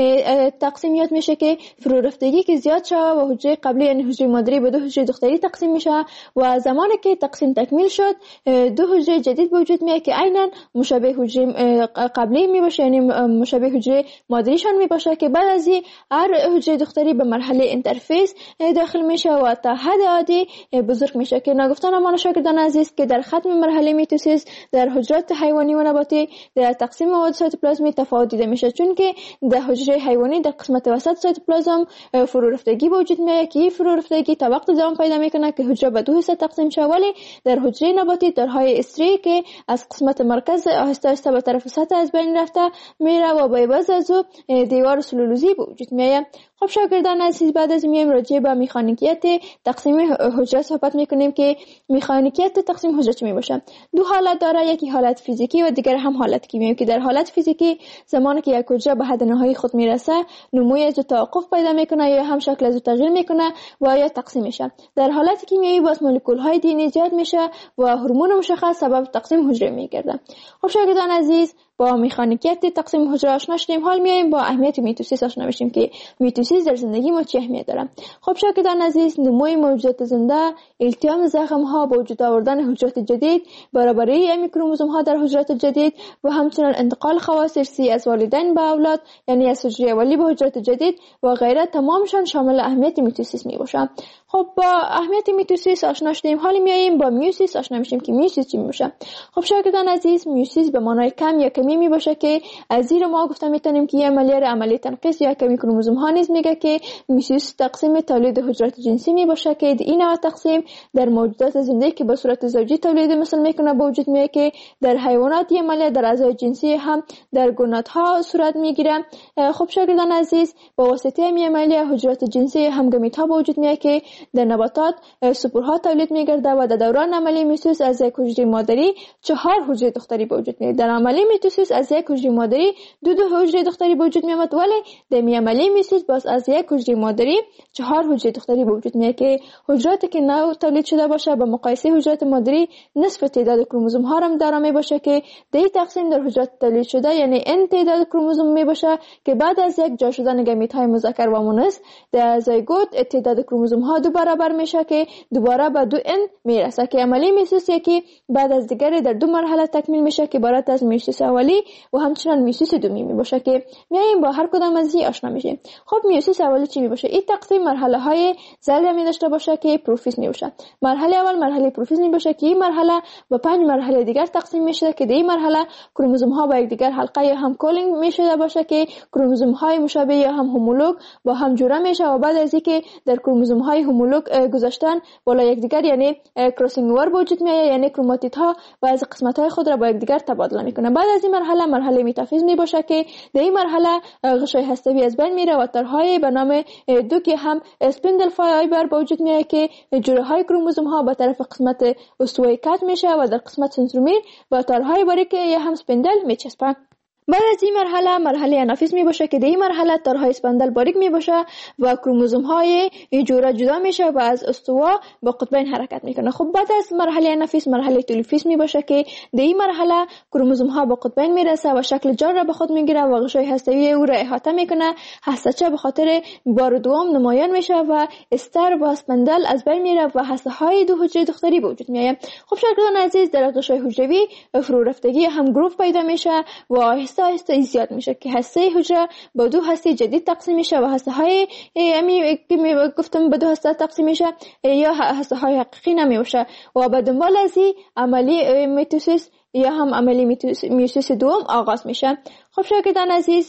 تقسیمیات میشه که فرو رفتگی که زیاد شده و حجره قبلی یعنی حجره مادری به دو حجره دختری تقسیم میشه و زمانی که تقسیم تکمیل شد دو حجره جدید به وجود میاد که عیناً مشابه حجره قبلی می باشه، یعنی مشابه حجره مادریشان می باشه که بعد از این هر حجره دختری به مرحله اینترفیس داخل میشه و تا حد عادی بزرگ میشه که نگفتن امان شاگردان عزیز که در ختم مرحله میتوسیس در حجرات حیوانی و نباتی در تقسیم مواد سایتوپلازمی تفاوت دیده میشه، چون که در حجره حیوانی در قسمت وسط سایتوپلازم فرو رفتگی به وجود میاد که فرو رفتگی تا وقت زمان پیدا میکنه که حجره به دو حصه تقسیم شه، ولی در حجره نباتی درهای استری که از قسمت مرکز آهسته آهسته به طرف سطح از بین رفته میره و با عوض از او دیوار سلولوزی به وجود میاد. خب شاگردان عزیز، بعد از میایم راجع به مکانیکیت تقسیم حجره صحبت میکنیم که مکانیکیت تقسیم حجره چی میباشه. دو حالت داره، یکی حالت فیزیکی و دیگر هم حالت کیمیایی که در حالت فیزیکی زمانی که یک حجره به حد نهایی خود میرسه نموی از توقف پیدا میکنه یا هم شکل از تغییر میکنه و یا تقسیم میشه. در حالت کیمیایی باز مولکول های دی ان ای زیاد میشه و هورمون مشخص سبب تقسیم حجره میگرده. خب شاگردان عزیز، با مکانیکیت تقسیم حجره آشنا شدیم، حال میایم با اهمیت میتوسیس آشنا بشیم که میتوسیس در زندگی ما چه اهمیت داره. خب شاگردان عزیز، نموی موجودات زنده، التیام زخم ها با وجود آوردن حجرات جدید، برابری امی کروموزوم ها در حجرات جدید و همچنین انتقال خواص ارثی از والدین به اولاد، یعنی از حجره اولی به حجرات جدید و غیره، تمامشان شامل اهمیت میتوسیس میباشه. خب با اهمیت میتوسیس آشنا شدیم، حالا میایم با میوسیس آشنا میشیم که میوسیس چی میباشه. خب شاگردان عزیز، میوسیس به معنای کم یا کمی میباشه که از زیر ما گفتم میتونیم که یه عملیه عملیه تنقیص یا کمی کروموزوم ها نیز میگه که میوسیس تقسیم تولید حجرات جنسی میباشه که این نوع تقسیم در موجودات زنده که به صورت زوجی تولید مثل میکنه به وجود میاد که در حیوانات یه عملیه در اعضای جنسی هم در گونات ها صورت میگیره. خب شاگردان عزیز، با واسطه این عملیه حجرات جنسی هم گمیت ها به وجود میاد که در نباتات سپورها تولید میگرده و در دوران عملیه میوسیس از یک حجره مادری چهار حجره دختری به وجود میاد. در عملیه میوسیس از یک حجره مادری دو دو حجره دختری به وجود میاد، ولی در عملیه میوسیس باز از یک حجره مادری چهار حجره دختری به وجود میاد که حجراتی که نو تولید شده باشه به مقایسه حجرات مادری نصف تعداد کروموزوم ها هم داره می باشه که در تقسیم در حجرات تولید شده یعنی ان تعداد کروموزوم می باشه که بعد از یک جا شدن گمیت های مذکر و مؤنث در زایگوت تعداد کروموزوم ها دو برابر میشه که دوباره به دو ان میرسه که عملیه میوسیس یکی بعد از دیگری در دو مرحله تکمیل میشه که عبارت از میوسیس اولی و همچنین میوسیس دومی می باشه که میایم با هر کدام از این آشنا میشیم. خب میوسیس اولی چی می باشه؟ این تقسیم مرحله های زل می داشته باشه که پروفیز می باشه. مرحله اول مرحله پروفیز می باشه که این مرحله با پنج مرحله دیگر تقسیم میشه که در این مرحله کروموزوم ها با یک دیگر حلقه یا هم کولینگ میشه باشه که کروموزوم های مشابه یا هم هومولوگ با هم جوړه میشه و بعد از اینکه در کروموزوم های هومولوگ گذاشتن بالا یک دیگر یعنی کراسینگ اوور به وجود میاد، یعنی کروماتید ها بعضی قسمت های خود را با یک دیگر تبادله میکنه. بعد از این مرحله مرحله میتافیز می باشه که در این مرحله غشای هسته‌ای از بین میره و تارهای به نام دو که هم اسپندل فایبر به وجود میاد که جوره های کروموزوم ها به طرف قسمت استوایی کات میشه و در قسمت سنترومیر و تارهای باریک یا هم اسپندل میچسبه. بعد از این مرحله مرحله انافیز می باشه که در این مرحله تارهای اسپندل باریک می باشه و کروموزوم های جوره جدا میشه و از استوا با قطبین حرکت میکنه. خب بعد از مرحله انافیز مرحله تلوفیز می باشه که در این مرحله کروموزوم ها با قطبین میرسه و شکل جار را به خود میگیره و غشای هسته‌ای او را احاطه میکنه. هسته‌چه به خاطر بار دوم نمایان میشه و استر و اسپندل از بین میره و هسته های دو حجره دختری به وجود میاد. خب شاگردان عزیز، در غشای حجروی فرو رفتگی هم گروف پیدا میشه و آهسته آهسته زیاد میشه که هسته حجره با دو هسته جدید تقسیم میشه و هسته های امی که گفتم به دو هسته تقسیم میشه یا هسته های حقیقی نمیشه و به دنبال از این عملی میتوسیس یا هم عملی میوسیس دوم آغاز میشه. خب شاگردان عزیز،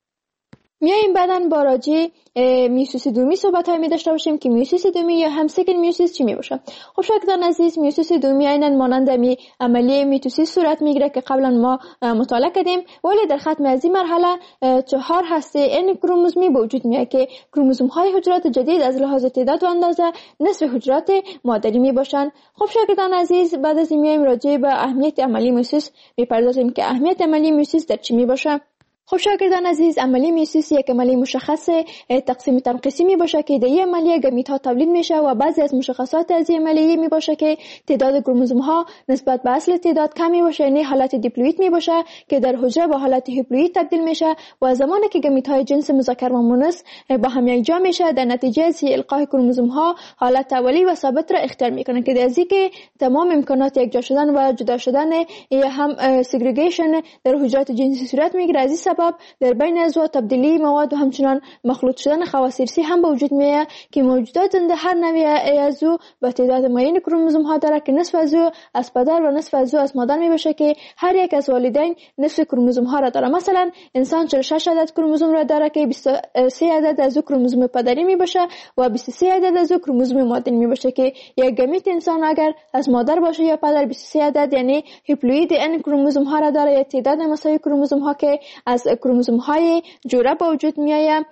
میایم بعدن با راجع میوسیس دومی صحبت های می داشته باشیم که میوسیس دومی یا هم سکند میوسیس چی می باشه. خب شاگردان عزیز، میوسیس دومی عیناً مانند می عملیه میتوسیس صورت میگیره که قبلا ما مطالعه کردیم، ولی در ختم از این مرحله چهار هسته ان کروموزومی به وجود میاد که کروموزوم های حجرات جدید از لحاظ تعداد و اندازه نصف حجرات مادری می باشن. خب شاگردان عزیز، بعد از این میایم راجع به اهمیت عملی میوسیس میپردازیم که اهمیت عملی میوسیس در چی می باشه. خب شاگردان عزیز، عملیه میوسیس یک عملیه مشخص تقسیم تنقیصی می باشه که در این عملیه گمیت ها تولید میشه و بعضی از مشخصات از این عملیه می باشه که تعداد کروموزوم ها نسبت به اصل تعداد کمی باشه، یعنی حالت دیپلوئید می باشه که در حجره به حالت هیپلوئید تبدیل میشه و زمانی که گمیت های جنس مذکر و مؤنث با هم یکجا میشه در نتیجه از القای کروموزوم ها حالت اولی و ثابت را اختیار میکنه که در ازی که تمام امکانات یکجا شدن و جدا شدن یا هم سگریگیشن در حجرات جنسی صورت میگیره. از این سبب در بین عضو تبدیلی مواد و همچنان مخلوط شدن خواص ارثی هم به وجود میاد که موجودات زنده هر نوع عضو به تعداد معین کروموزوم ها داره که نصف عضو از پدر و نصف عضو از مادر می باشه که هر یک از والدین نصف کروموزوم ها را داره. مثلا انسان چهل و شش عدد کروموزوم را داره که بیست و سه عدد از او کروموزوم پدری می باشه و بیست و سه عدد از او کروموزوم مادری می باشه که یک گمیت انسان اگر از مادر باشه یا پدر بیست و سه عدد یعنی هیپلوئید ان کروموزوم ها را داره یا تعداد مساوی کروموزوم ها که از کروموزوم های جوره به وجود میآید.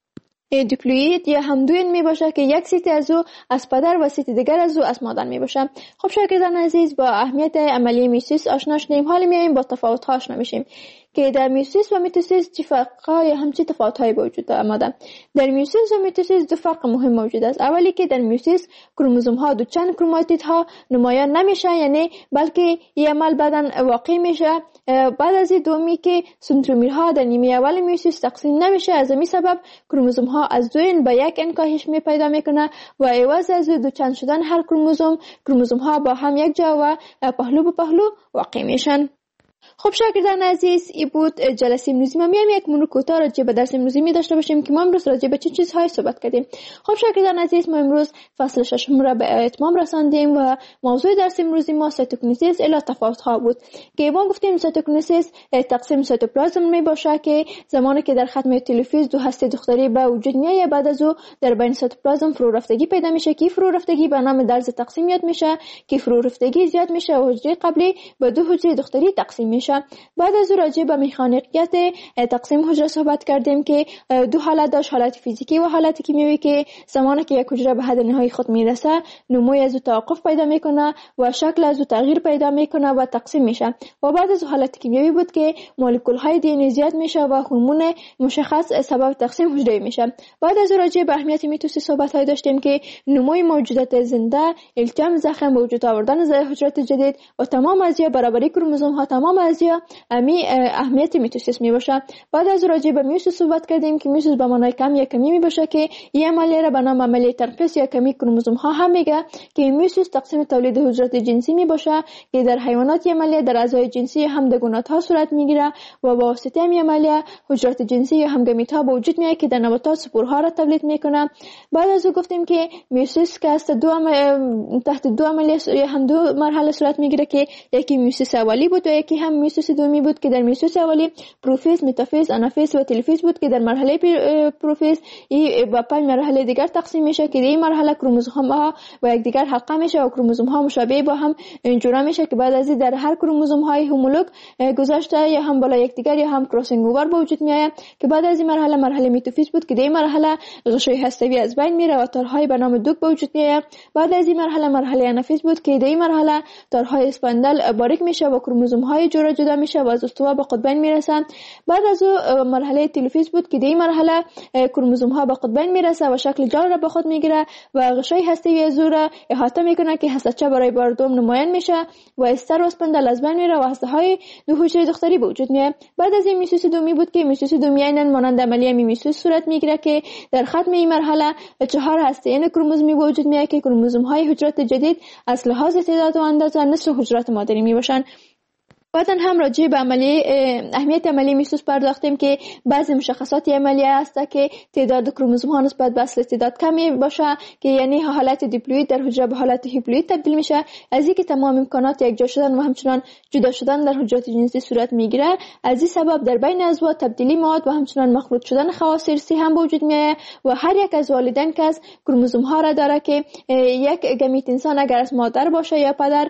دیپلوئید یا همدوین می باشه که یک سیت از او از پدر و سیت دیگر از او از مادر می باشه. خب شاگردان عزیز، با اهمیت عملیه میوسیس آشنا شدیم، حالا میایم با تفاوت ها آشنا میشیم که در میوسیس و میتوسیس چه فرق‌ها یا همچی تفاوت‌هایی به وجود آمده. در میوسیس و میتوسیس دو فرق مهم موجود است. اولی که در میوسیس کروموزوم ها دو چند کروماتیدها نمایان نمیشه، یعنی بلکه این عمل بعداً واقع میشه. بعد از دومی که سنترومیرها در نیمه اول میوسیس تقسیم نمیشه، از این سبب کروموزوم ها از دو ان به یک ان کاهش می پیدا میکنه و عوض از دو چند شدن هر کروموزوم کروموزوم ها با هم یک جا و پهلو به پهلو واقع میشن. خب شاگردان عزیز، این بود جلسه امروزی ما. میایم یک مرور کوتاه راجع به درس امروزی می داشته باشیم که ما امروز راجع به چه چیزهای صحبت کردیم. خب شاگردان عزیز، ما امروز فصل ششم را به اتمام رساندیم و موضوع درس امروزی ما سایتوکینیزیس الی تفاوت‌ها بود که ما گفتیم سایتوکینیزیس تقسیم سایتوپلازم می باشه که زمانی که در ختم تلوفیز دو هسته دختری به وجود میاد، بعد از او در بین سایتوپلازم فرو رفتگی پیدا میشه که فرو رفتگی به نام درز تقسیم یاد میشه که فرو رفتگی زیاد میشه و حجره قبلی به دو حجره دختری تقسیم میشه. بعد از راجع به مکانیکیت تقسیم حجره صحبت کردیم که دو حالت داشت، حالت فیزیکی و حالت کیمیایی که زمانی که یک حجره به حد نهایی خود میرسه نموی از توقف پیدا میکنه و شکل از تغییر پیدا میکنه و تقسیم میشه. و بعد از حالت کیمیایی بود که مولکول های دی ان ای زیاد میشه و هورمون مشخص سبب تقسیم حجره میشه. بعد از راجع به اهمیت میتوسیس صحبت های داشتیم که نموی موجودات زنده، التیام زخم، وجود آوردن حجرات جدید و تمام ازیا برابری کروموزوم ها، تمام ازیا امی اهمیت میتوسیس می باشه. بعد از راجع به میوسیس صحبت کردیم که میوسیس به معنای کم یا کمی می باشه که این عملیه را به نام عملیه تنقیص یا کمی کروموزوم ها هم میگه که میوسیس تقسیم تولید حجرات جنسی می باشه که در حیوانات عملیه در اعضای جنسی هم دگونات ها صورت میگیره و با واسطه این عملیه حجرات جنسی یا هم گمیت ها به وجود میاد که در نباتات سپورها را تولید میکنه. بعد از گفتیم که میوسیس که است دو عمل... تحت دو عملیه یا هم دو مرحله صورت میگیره که یکی میوسیس اولی بود و یکی هم میوسیس دومی بود که در میوسیس اولی پروفیز، متافیز، آنافیز و تلفیز بود که در مرحله پروفیز این با پنج مرحله دیگر تقسیم میشه که در این مرحله کروموزوم ها با یک دیگر حلقه میشه و کروموزوم ها مشابه با هم جوره میشه که بعد از این در هر کروموزوم های هومولوگ گذاشته یا هم بالا یک دیگر یا هم کراسینگ اوور به وجود میاد که بعد از این مرحله مرحله متافیز بود که در این مرحله غشای هسته‌ای از بین میره و تارهای به نام دوک به وجود میاد. بعد از این مرحله مرحله آنافیز بود که در این مرحله تارهای اسپاندل باریک میشه و کروموزوم های جوره جدا میشه و از استوا به قطبین میرسن. بعد از مرحله تلفیز بود که در این مرحله کروموزوم ها به قطبین میرسه و شکل جال را به خود میگیره و غشای هسته‌ای از او را احاطه میکنه که هسته‌چه برای بار دوم نمایان میشه و استر و اسپاندل از بین میره و هسته های دو حجره دختری به وجود میاد. بعد از این میوسیس دومی بود که میوسیس دومی عیناً مانند عملیه میوسیس صورت میگیره که در ختم این مرحله چهار هسته این کروموزومی به وجود میاد که کروموزوم های حجرات جدید از لحاظ تعداد و اندازه نصف حجرات مادری میباشن. بعدن هم راجع به عملیه اهمیت عملیه میوسیس پرداختیم که بعضی مشخصات عملیه هست که تعداد کروموزوم ها نسبت به اصل تعداد کمی باشه که یعنی حالت دیپلوئید در حجره به حالت هیپلوئید تبدیل میشه. از اینکه تمام امکانات یکجا شدن و همچنان جدا شدن در حجرات جنسی صورت میگیره، از این سبب در بین عضو تبدیلی مواد و همچنان مخلوط شدن خواص ارثی هم به وجود میاد و هر یک از والدین که از کروموزوم ها را داره که یک گمیت انسان اگر از مادر باشه یا پدر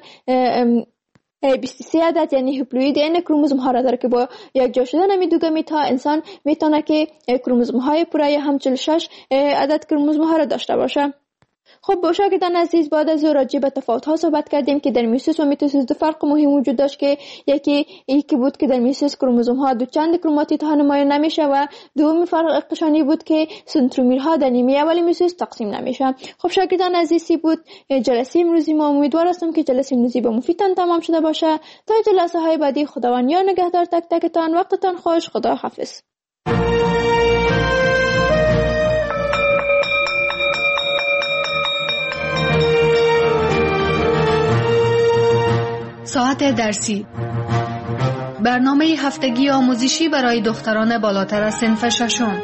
بیست و سه عدد یعنی هیپلوئید این کروموزوم ها را داره که با یک جا شدن امی دو گمیت ها انسان میتونه که کروموزوم های پوره یا هم چهل و شش عدد کروموزوم ها را داشته باشه. خب شاگردان عزیز، بعد از راجع به تفاوت ها صحبت کردیم که در میوسیس و میتوسیس دو فرق مهم وجود داشت که یکی یکی بود که در میوسیس کروموزوم ها دو چند کروماتید ها نمایان نمیشه و دومی فرق قشانی بود که سنترومرها در نیمه اول میوسیس تقسیم نمیشه. خب شاگردان عزیزی بود جلسه امروزی ما، امیدوار هستم که جلسه امروزی به مفیدتان تمام شده باشه. تا جلسه های بعدی خداوند یا نگهدار تک تکتان. وقتتان خوش. خدا حافظ. ساعت درسی، برنامه هفتگی آموزشی برای دختران بالاتر از صنف ششم.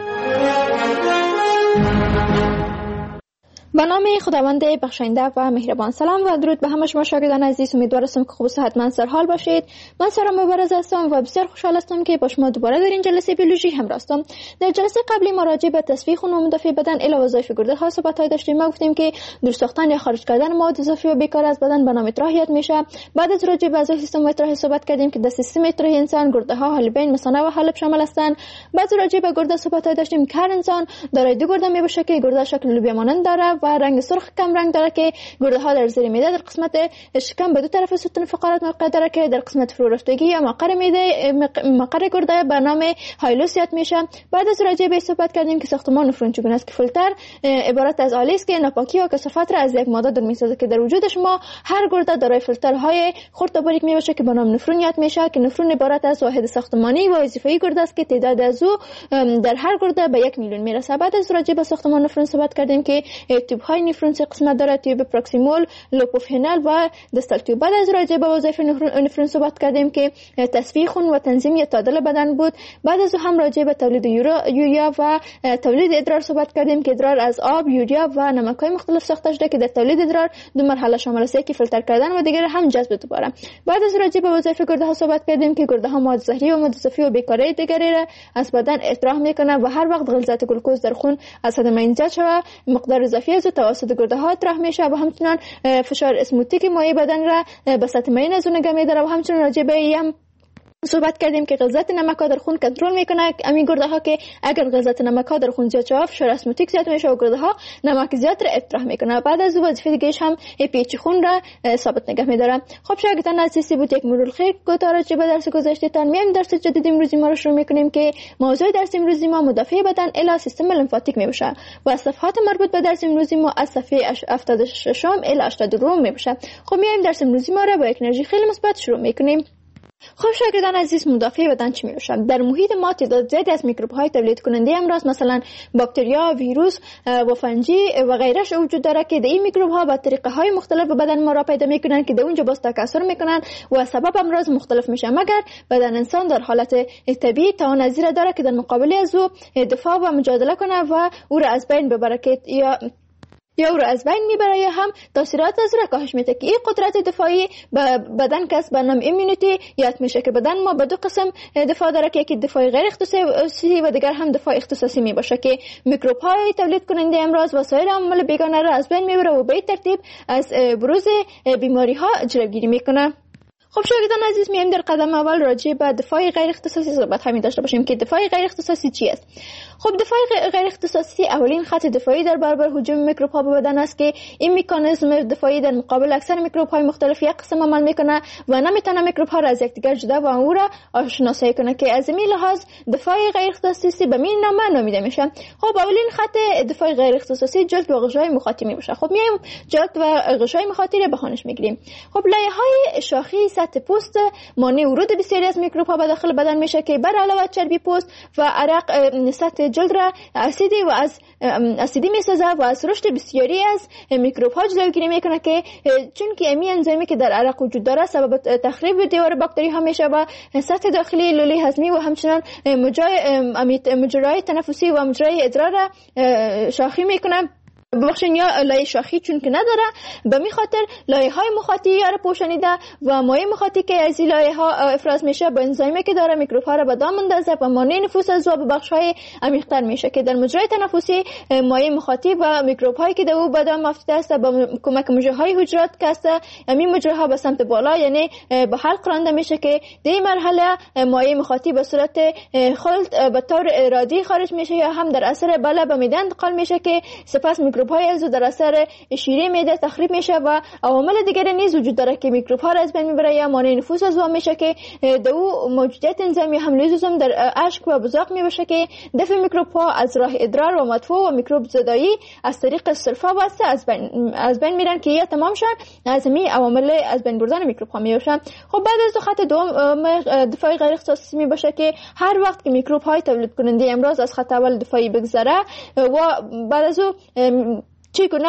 به نام خداوند بخشنده و مهربان. سلام و درود به همه شما شاگردان عزیز. امیدوار هستم که خوب و صحتمند سر حال باشید. من سارا مبارز هستم و بسیار خوشحال هستم که با شما دوباره در این جلسه بیولوژی همراه هستم. در جلسه قبلی ما راجع به تصفیه خون و مدافع بدن الی وظایف گرده ها صحبت داشتیم. ما گفتیم که دور ساختن یا خارج کردن مواد اضافی و بیکار از بدن به نام اطراحیت میشه. بعد از راجع به اعضای سیستم اطراحی صحبت کردیم که در سیستم اطراحی انسان گرده ها، حالبین، مثانه و حلب شامل هستند. بعد راجع به گرده صحبت داشتیم که هر انسان دارای دو گرده میباشه که گرده شکل لوبیا مانند داره و رنگ سرخ کم رنگ داره که گرده ها در زیر معده در قسمت شکم به دو طرف ستون فقرات موقع داره که در قسمت فرو رفتگی یا مقر معده مقر گرده به نام هایلوس یاد میشه. بعد از راجع به صحبت کردیم که ساختمان نفرون چگونه است که فیلتر عبارت از آلی است که ناپاکی و کثافت را از یک ماده دور میسازه که در وجود شما هر گرده دارای فیلترهای خرد و باریک میباشه که به نام نفرون یاد میشه که نفرون عبارت از واحد ساختمانی و وظیفه‌ای گرده است که تعداد از او در هر گرده به یک میلیون میرسه. بعد از راجع به ساختمان نفرون صحبت کردیم که تیوب های نفرون سه قسمت داره: تیوب پروکسیمال، لوپوفینال و دستال تیوب. بعد از راجع به وظایف نفرون صحبت کردیم که تصفیه خون و تنظیم یا تعادل بدن بود. بعد از هم راجع به تولید یوریا و تولید ادرار صحبت کردیم که ادرار از آب، یوریا و نمک‌های مختلف ساخته شده که در تولید ادرار دو مرحله شامل است: یکی فیلتر کردن و دیگر هم جذب دوباره. بعد از راجع به وظایف گرده ها صحبت کردیم که گرده ها مواد زهری و مواد اضافی و بیکاری دیگری را از بدن اطراح میکنه و هر وقت غلظت گلوکوز در خون از حد معین زیاد شود مقدار اضافی از توسط گرده ها اطراح میشه و همچنین فشار اسموتیک مایع بدن را به سطح معین از اون نگه میداره و همچنین راجع به هم صحبت کردیم که غلظت نمک ها در خون کنترل میکنه. همین گرده ها که اگر غلظت نمک ها در خون زیاد شود فشار اسموتیک زیاد میشه و گرده ها نمک زیاد را اطراح میکنه. بعد از وظیفه دیگه‌اش هم پیچ خون را ثابت نگه میداره. خب شاگردان عزیزی بود یک مرور خیر گذار راجع به درس گذشته تان. میایم درس جدید امروزی ما رو شروع میکنیم که موضوع درس امروزی ما مدافع بدن الی سیستم لمفاتیک میباشه و صفحات مربوط به درس امروزی ما از صفحه هفتاد و شش الی هشتاد و دو میباشه. خب میایم درس امروزی ما رو با یک انرژی خیلی مثبت شروع میکنیم. خب شاگردان عزیز، مدافع بدن چی میشه؟ در محیط ما تعداد زیادی از میکروب های تولید کننده امراض مثلا باکتریا، ویروس و فنجی و غیرش وجود داره که این میکروب ها با طریقه های مختلف به بدن ما را پیدا میکنن که در اونجا باز تکثر میکنن و سبب امراض مختلف میشه، مگر بدن انسان در حالت طبیعی توان از داره که در مقابل از او دفاع و مجادله کنه و او را از بین ببره که یا یا او را از بین میبره یا هم تاثیرات از را کاهش میده که این قدرت دفاعی به بدن کسب به نام ایمونیتی یاد میشه که بدن ما به دو قسم دفاع داره که یکی دفاع غیر اختصاصی و دیگر هم دفاع اختصاصی میباشه که میکروب های تولید کننده امراض و سایر عوامل بیگانه را از بین میبره و به این ترتیب از بروز بیماری ها جلوگیری میکنه. خب شاگردان عزیز، میایم در قدم اول راجع به دفاع غیر اختصاصی صحبت همین داشته باشیم که دفاع غیر اختصاصی چی است. خب دفاع غیر اختصاصی اولین خط دفاعی در برابر هجوم میکروب ها به بدن است که این مکانیزم دفاعی در مقابل اکثر میکروب های مختلف یک قسم عمل میکنه و نمیتونه میکروب ها را از یکدیگر جدا و او را آشناسایی کنه که از این لحاظ دفاع غیر اختصاصی به این نام نامیده میشه. خب اولین خط دفاع غیر اختصاصی جلد و غشای مخاطی میشه. خب میایم جلد و غشای مخاطی را بخونش میگیریم. خب لایه های شاخی سطح پوست مانع ورود بسیاری از میکروب ها به داخل بدن میشه که بر علاوه چربی پوست و عرق سطح جلد را اسیدی و از اسیدی میسازه و از رشد بسیاری از میکروب ها جلوگیری میکنه که چون که امی انزیمی که در عرق وجود داره سبب تخریب دیوار باکتری ها میشه و سطح داخلی لوله هضمی و همچنین مجرای تنفسی و مجرای ادرار را شاخی میکنه. ببخشید یا لایه شاخی چون که نداره، به می خاطر لایه های مخاطی را پوشانیده و مایع مخاطی که از این لایه ها افراز میشه با انزیمی که داره میکروب ها را به دام اندازه و مانع نفوذ از و به بخش های عمیق‌تر میشه که در مجرای تنفسی مایع مخاطی و میکروب هایی که در او به دام افتاده است با کمک مجره های حجرات که است همین مجره ها به سمت بالا یعنی به حلق رانده میشه که در این مرحله مایع مخاطی به صورت خلط به طور ارادی خارج میشه یا هم در اثر بالا به معده انتقال میشه که سپس میکروب های از در اثر شیره معده تخریب میشه و عوامل دیگری نیز وجود داره که میکروب ها را از بین میبره یا مانع نفوذ از آن میشه که دو موجودیت انزیمی حمله لیزوزم در اشک و بزاق میبشه که دفع میکروب ها از راه ادرار و مدفوع و میکروب زدایی از طریق سرفه واسطه از بین از بین میرن که یا تمام شن از می عوامل از بین بردن میکروب ها میشن. خب بعد از خط دوم دفاعی غیر اختصاصی میبشه که هر وقت که میکروب های تولید کننده امراض از خط اول دفاعی بگذره و بعد از او چگونه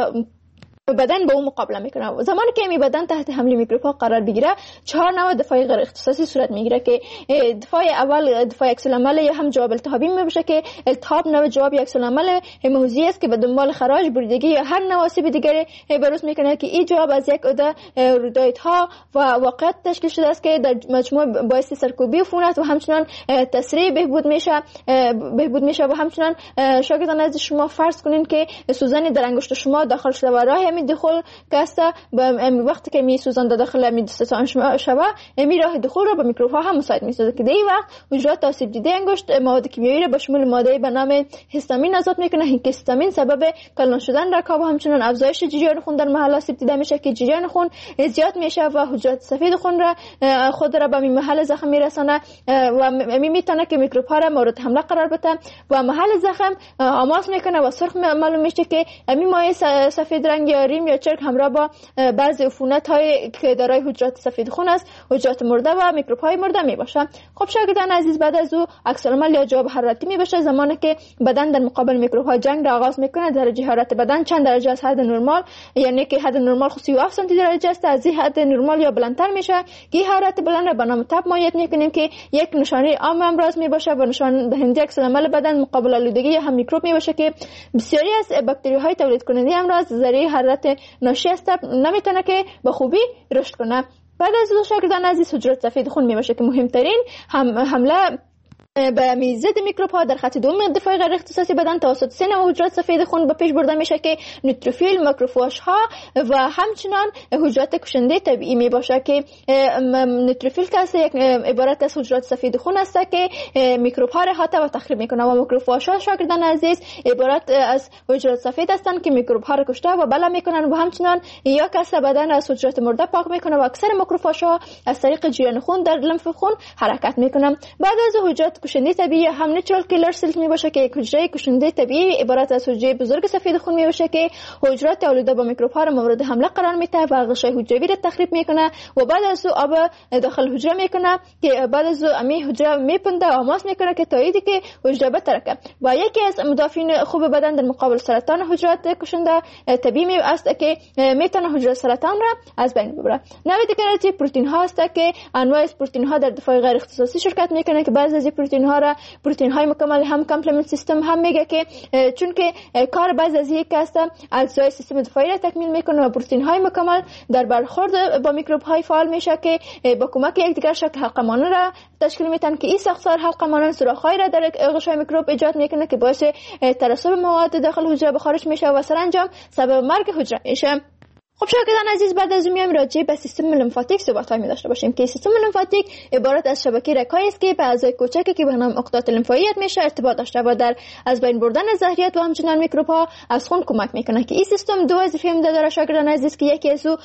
بدن با اون مقابله میکنه. زمانی که می بدن تحت حمله میکروب ها قرار بگیره چهار نوع دفاعی غیر اختصاصی صورت میگیره که دفاع اول دفاع عکس العمل یا هم جواب التهابی میبشه که التهاب نوع جواب عکس العمل هموزی است که به دنبال خراج بریدگی یا هر نوع آسیب دیگری بروز میکنه که این جواب از یک عده رویدادها و واقعیت تشکیل شده است که در مجموع باعث سرکوبی عفونت و همچنان تسریع بهبود میشه بهبود میشه و همچنان شاگردان از شما فرض کنین که سوزن در انگشت شما داخل شده و راه می دخول کاسته وقتی که می سوزن داخل می دستان شما می راه دخول را به میکروب ها هم مساعد می سازه که در این وقت حجرات آسیب دیده انگشت مواد کیمیایی را به شمول ماده به نام هیستامین آزاد میکنه. این هیستامین سبب کلان شدن رکاب و همچنان افزایش جریان خون در محل آسیب دیده میشه که جریان خون زیاد میشه و حجرات سفید خون را خود را به محل زخم میرسانه و می میتونه که میکروب ها را مورد حمله قرار بده و محل زخم آماس میکنه و سرخ معلوم میشه که می مایع سفید رنگ یا ریم یا چرک همراه با بعضی عفونت های که دارای حجرات سفید خون است حجرات مرده و میکروب های مرده می باشه. خب شاگردان عزیز بعد از او عکس العمل یا جواب حرارتی می باشه زمانی که بدن در مقابل میکروب ها جنگ را آغاز میکنه. درجه حرارت بدن چند درجه از حد نرمال یعنی که حد نرمال سی و هفت سانتی درجه است از این حد نرمال یا بلندتر میشه که حرارت بلند را به نام تب مایعات میکنیم که یک نشانه عام امراض می باشه و نشان دهنده عکس العمل بدن مقابل آلودگی یا هم میکروب می باشه که بسیاری از باکتری های تولید کننده امراض ذریعه حرارت ناشی از تب نمیتونه که به خوبی رشد کنه. بعد از او شاگردان عزیز حجرات سفید خون می باشه که مهمترین هم حمله به میزد میکروب ها در خط دوم دفاع غیر اختصاصی بدن توسط سه نوع حجرات سفید خون به پیش برده میشه که نوتروفیل، ماکروفاژ ها و همچنان حجرات کشنده طبیعی می باشه که نوتروفیل که یک عبارت از حجرات سفید خون است که میکروب ها را احاطه و تخریب میکنه و ماکروفاژ ها شاگردان عزیز عبارت از حجرات سفید هستند که میکروب ها را کشته و بلا میکنن و همچنان یا کسر بدن از حجرات مرده پاک میکنه و اکثر ماکروفاژ ها از طریق جریان خون در لمف خون حرکت میکنن. بعد از حجرات کشنده طبیعی هم نیچرال کیلر سلز می باشه که یک حجره کشنده طبیعی عبارت از حجره بزرگ سفید خون می باشه که حجرات آلوده با میکروب ها را مورد حمله قرار میده و غشای حجروی را تخریب میکنه و بعد از او آب داخل حجره میکنه که بعد از او امی حجره میپنده و آماس میکنه که تاییدی که حجره بترکه و یکی از مدافعین خوب بدن در مقابل سرطان حجرات کشنده طبیعی است که میتونه حجره سرطان را از بین ببره. نوع دیگری پروتئین ها است که انواع از پروتئین ها در دفاع غیر اختصاصی شرکت میکنه که بعضی از پروتئین ها را پروتئین های مکمل هم کامپلمنت سیستم هم میگه که چون که کار بعضی از یک است اجزای سیستم دفاعی را تکمیل میکنه و پروتئین های مکمل در برخورد با میکروب های فعال میشه که با کمک یکدیگر شکل حلقه مانند را تشکیل میدن که این ساختار حلقه مانند سوراخ‌های را در غشای میکروب ایجاد میکنه که باعث ترسب مواد داخل حجره به خارج میشه و سرانجام سبب مرگ حجره میشه. خب شاگردان عزیز بعد از میام راجع به سیستم لمفاتیک صحبت‌های می داشته باشیم که سیستم لمفاتیک عبارت از شبکه رگ‌هایی است که به اعضای کوچکی که به نام عقدات لمفاوی میشه ارتباط داشته و در از بین بردن زهریات و همچنان میکروب‌ها از خون کمک میکنه که این سیستم دو وظیفه هم داره شاگردان عزیز که یکی از او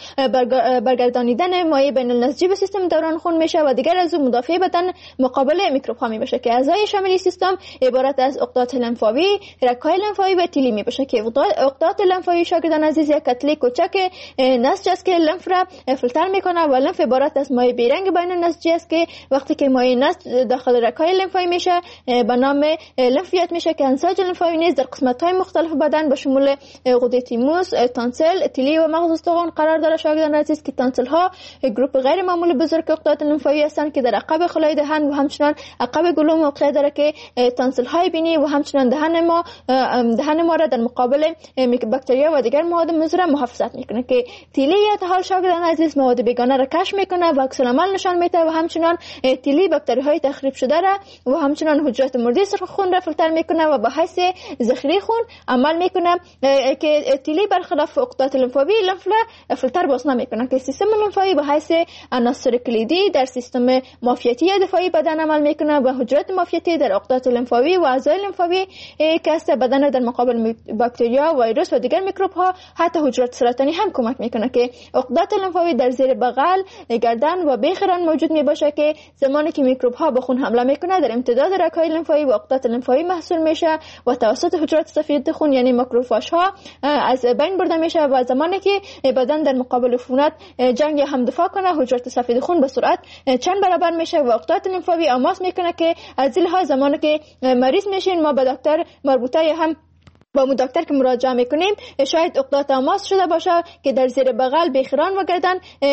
برگردانیدن مایع بین النسجی به سیستم دوران خون میشه و دیگر از او مدافع بدن مقابل میکروب‌ها میشه که اعضای شامل سیستم عبارت از عقدات لمفاوی، رگ‌های لمفاوی و تیلی میشه که عقدات لمفاوی شاگردان عزیز یک کتله کوچک نسج است که لمف را فیلتر میکنه و لمف عبارت از مایع بیرنگ بین النسجی است که وقتی که مایع نسج داخل رگ‌های لمفاوی میشه به نام لمفیات میشه که انساج لمفاوی نیز در قسمت‌های مختلف بدن به شمول غده تیموس، تانسل، تیلی و مغز استخوان قرار داره شاگردان عزیز که تانسل ها گروپ غیر معمولی بزرگ عقدات لمفاوی هستند که در عقب خلای دهن و همچنان عقب گلو موقع داره که تانسل های بینی و همچنان دهن ما دهن ما را در مقابل باکتریا و دیگر مواد مضر محافظت میکنه. که تیلی یا حال شاگردان عزیز مواد بیگانه را کشف میکنه و عکس العمل نشان میده و همچنان تیلی باکتری های تخریب شده را و همچنان حجرات مردی سرخ خون را فیلتر میکنه و به حیث ذخیره خون عمل میکنه که تیلی برخلاف عقدات لمفاوی لمف را فیلتر باز نمیکنه که سیستم لمفاوی به حیث عناصر کلیدی در سیستم معافیتی دفاعی بدن عمل میکنه و حجرات معافیتی در عقدات لمفاوی و اعضای لمفاوی که است بدن در مقابل باکتریا، ویروس و دیگر میکروب ها حتی حجرات سرطانی هم کمک میکنه که عقدات لمفاوی در زیر بغل، گردن و بیخران موجود می باشه که زمانی که میکروب ها به خون حمله میکنه در امتداد رگ‌های لمفاوی و عقدات لمفاوی محصول میشه و توسط حجرات سفید خون یعنی ماکروفاژ ها از بین برده میشه و زمانی که بدن در مقابل عفونت جنگ یا هم دفاع کنه حجرات سفید خون به سرعت چند برابر میشه و عقدات لمفاوی آماس میکنه که از این لحاظ زمانی که مریض میشین ما به دکتر مربوطه هم با مو دکتر که مراجعه میکنیم شاید عقدات آماس شده باشه که در زیر بغل، بیخران و گردن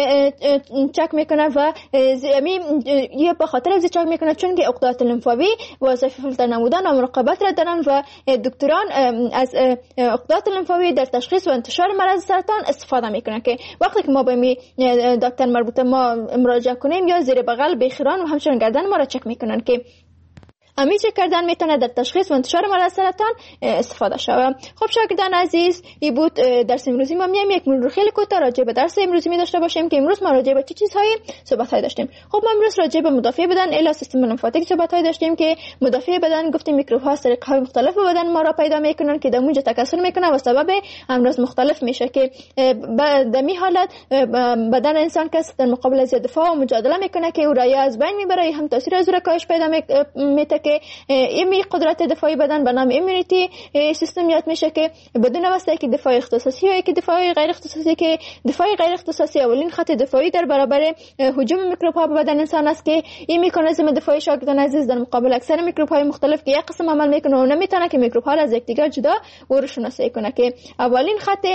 چک میکنه و زمین یا به خاطر از چک میکنه چون که عقدات لمفاوی وظیفه فیلتر نمودن و مراقبت را دارن و دکتران از عقدات لمفاوی در تشخیص و انتشار مرض سرطان استفاده میکنه که وقتی که ما به می دکتر مربوطه ما مراجعه کنیم یا زیر بغل، بیخران و همچنین گردن ما را چک میکنن که امی چک کردن میتونه در تشخیص و انتشار مرض سرطان استفاده شود. خب شاگردان عزیز، این بود درس امروزی ما. میایم یک مرور خیلی کوتاه راجع به درس امروزی می داشته باشیم که امروز ما راجع به چه چیزهایی صحبت های داشتیم. خب ما امروز راجع به مدافع بدن الی سیستم لمفاتیک صحبت های داشتیم که مدافع بدن گفتیم میکروب ها سرک های مختلف به بدن ما را پیدا میکنن که در اونجا تکثر میکنه و سبب امراض مختلف میشه که در می حالت بدن انسان که در مقابل از دفاع و مجادله میکنه که او را یا از بین میبره هم تاثیر از رکایش پیدا میته که این قدرت دفاعی بدن به نام ایمونیتی سیستم یاد میشه که بدون واسطه که دفاع اختصاصی یا که دفاع غیر اختصاصی که دفاع غیر اختصاصی اولین خط دفاعی در برابر هجوم میکروب ها به بدن انسان است که این مکانیزم دفاعی شاگردان عزیز در مقابل اکثر میکروب های مختلف که یک قسم عمل میکنه و نمیتونه که میکروب ها را از یکدیگر جدا و رو شناسایی کنه که اولین خط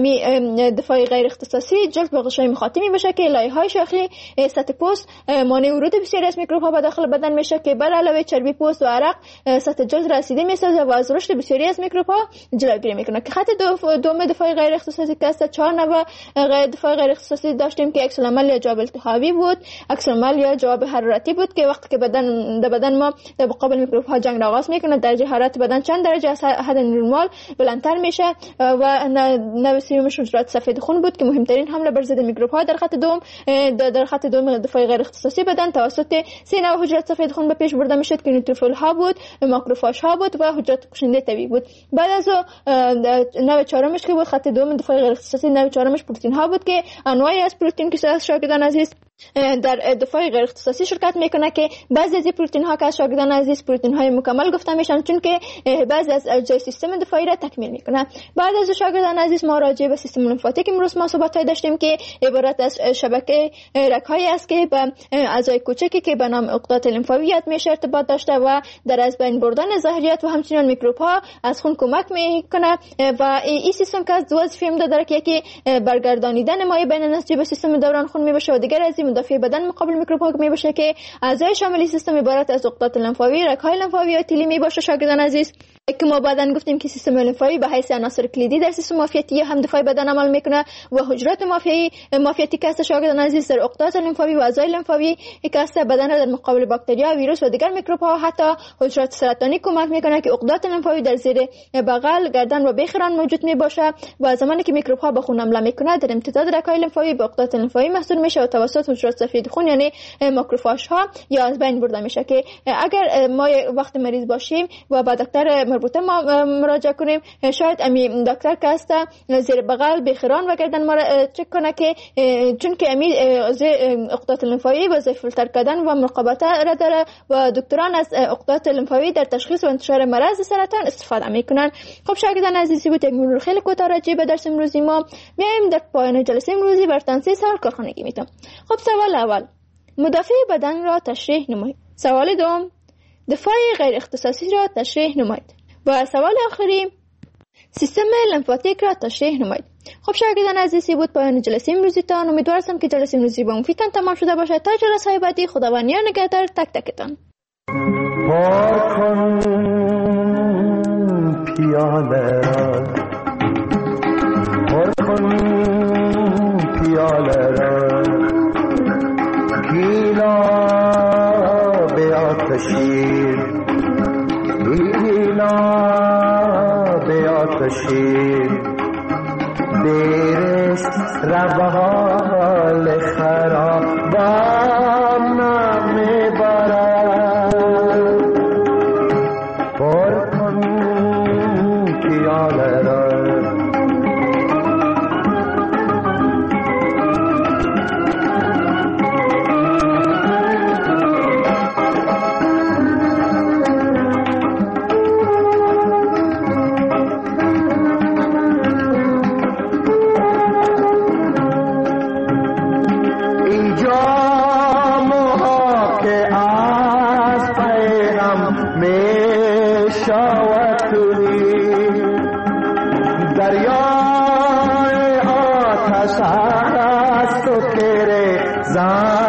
می دفاع غیر اختصاصی جلد به غشای مخاطی باشه که لایه های شاخی سطح پوست مانع ورود بسیاری از میکروب ها به داخل بدن میشه که بر علاوه چربی پوست و عرق سطح جلد رسیده میسازه و از رشد بسیاری از میکروب ها جلوگیری میکنه که خط دوم دفاع غیر اختصاصی که است چهار نوع غیر دفاع غیر اختصاصی داشتیم که عکس العمل یا جواب التهابی بود، عکس العمل یا جواب حرارتی بود که وقتی که بدن در بدن ما در مقابل میکروب ها جنگ آغاز میکنه درجه حرارت بدن چند درجه از حد نرمال بلندتر میشه و نوع سومش حجرات سفید خون بود که مهمترین حمله بر ضد میکروب ها در خط دوم در خط دوم دفاع غیر اختصاصی بدن توسط سه نوع حجرات سفید خون به پیش برده میشد که نیوتروفیل ها بود، ماکروفاژ ها بود و حجرات کشنده طبیعی بود. بعد از نوع چهارمش که بود خط دوم دفاع غیر اختصاصی نوع چهارمش پروتئین ها بود که انواعی از پروتئین که شاگردان عزیز در دفاع غیر اختصاصی شرکت میکنه که بعضی از پروتئین ها که شاگردان عزیز پروتئین های مکمل گفته میشن چون که بعضی از اجزای سیستم دفاعی را تکمیل میکنه. بعد از شاگردان عزیز ما راجع به سیستم لمفاتیک امروز ما صحبت داشتیم که عبارت از شبکه رگ‌هایی است که به اعضای کوچکی که به نام عقدات لمفاوی میشه ارتباط داشته و در از بین بردن زهریات و همچنین میکروب ها از خون کمک میکنه و این سیستم که از دو وظیفه داره که یکی برگردانیدن مایع بین نسجی به سیستم دوران خون میباشه و دیگر از مدافع بدن مقابل میکروب ها میباشه که اعضای شامل سیستم عبارت از عقدات لمفاوی، رگ‌های لمفاوی و تیلی میباشه. شاگردان عزیز که ما بعدن گفتیم که سیستم لمفاوی به حیث عناصر کلیدی در سیستم معافیتی هم دفاعی بدن عمل میکنه و حجرات معافیتی معافیتی که است شاگردان عزیز در عقدات لمفاوی و اعضای لمفاوی که است بدن را در مقابل باکتریا، ویروس و دیگر میکروب ها حتی حجرات سرطانی کمک میکنه که عقدات لمفاوی در زیر بغل، گردن و بیخران موجود میباشه و زمانی که میکروب ها به خون حمله میکنه در امتداد رگ‌های لمفاوی به عقدات لمفاوی محصول میشه و توسط حجرات سفید خون یعنی ماکروفاژ ها یا از بین برده میشه که اگر ما وقت مریض باشیم و با دکتر مربوطه ما مراجعه کنیم شاید امی دکتر که است زیر بغل، بیخران و گردن ما را چک کنه که چون که امی عقدات لمفاوی وظیفه فیلتر کردن و مراقبت را داره و دکتران از عقدات لمفاوی در تشخیص و انتشار مرض سرطان استفاده میکنن. خب شاگردان عزیزی بود یک مرور خیلی کوتاه راجع به درس امروزی ما. میایم در پایان جلسه امروزی براتون سه سوال کارخانگی میتونم. خب سوال اول، مدافع بدن را تشریح نمایید. سوال دوم، دفاع غیر اختصاصی را تشریح نمایید. و سوال آخری، سیستم لمفاتیک را تشریح نمایید. خب شاگردان عزیزی بود پایان جلسه امروزیتان. امیدوارم که جلسه امروزی با مفیدتان تمام شده باشه. تا جلسه بعدی خداوند نگهدار تک تکتان. پاکن پیاله را پر کن نیست رب حال خرابم نمیبرد پر کن پیاله را دریای آتش است و کره زن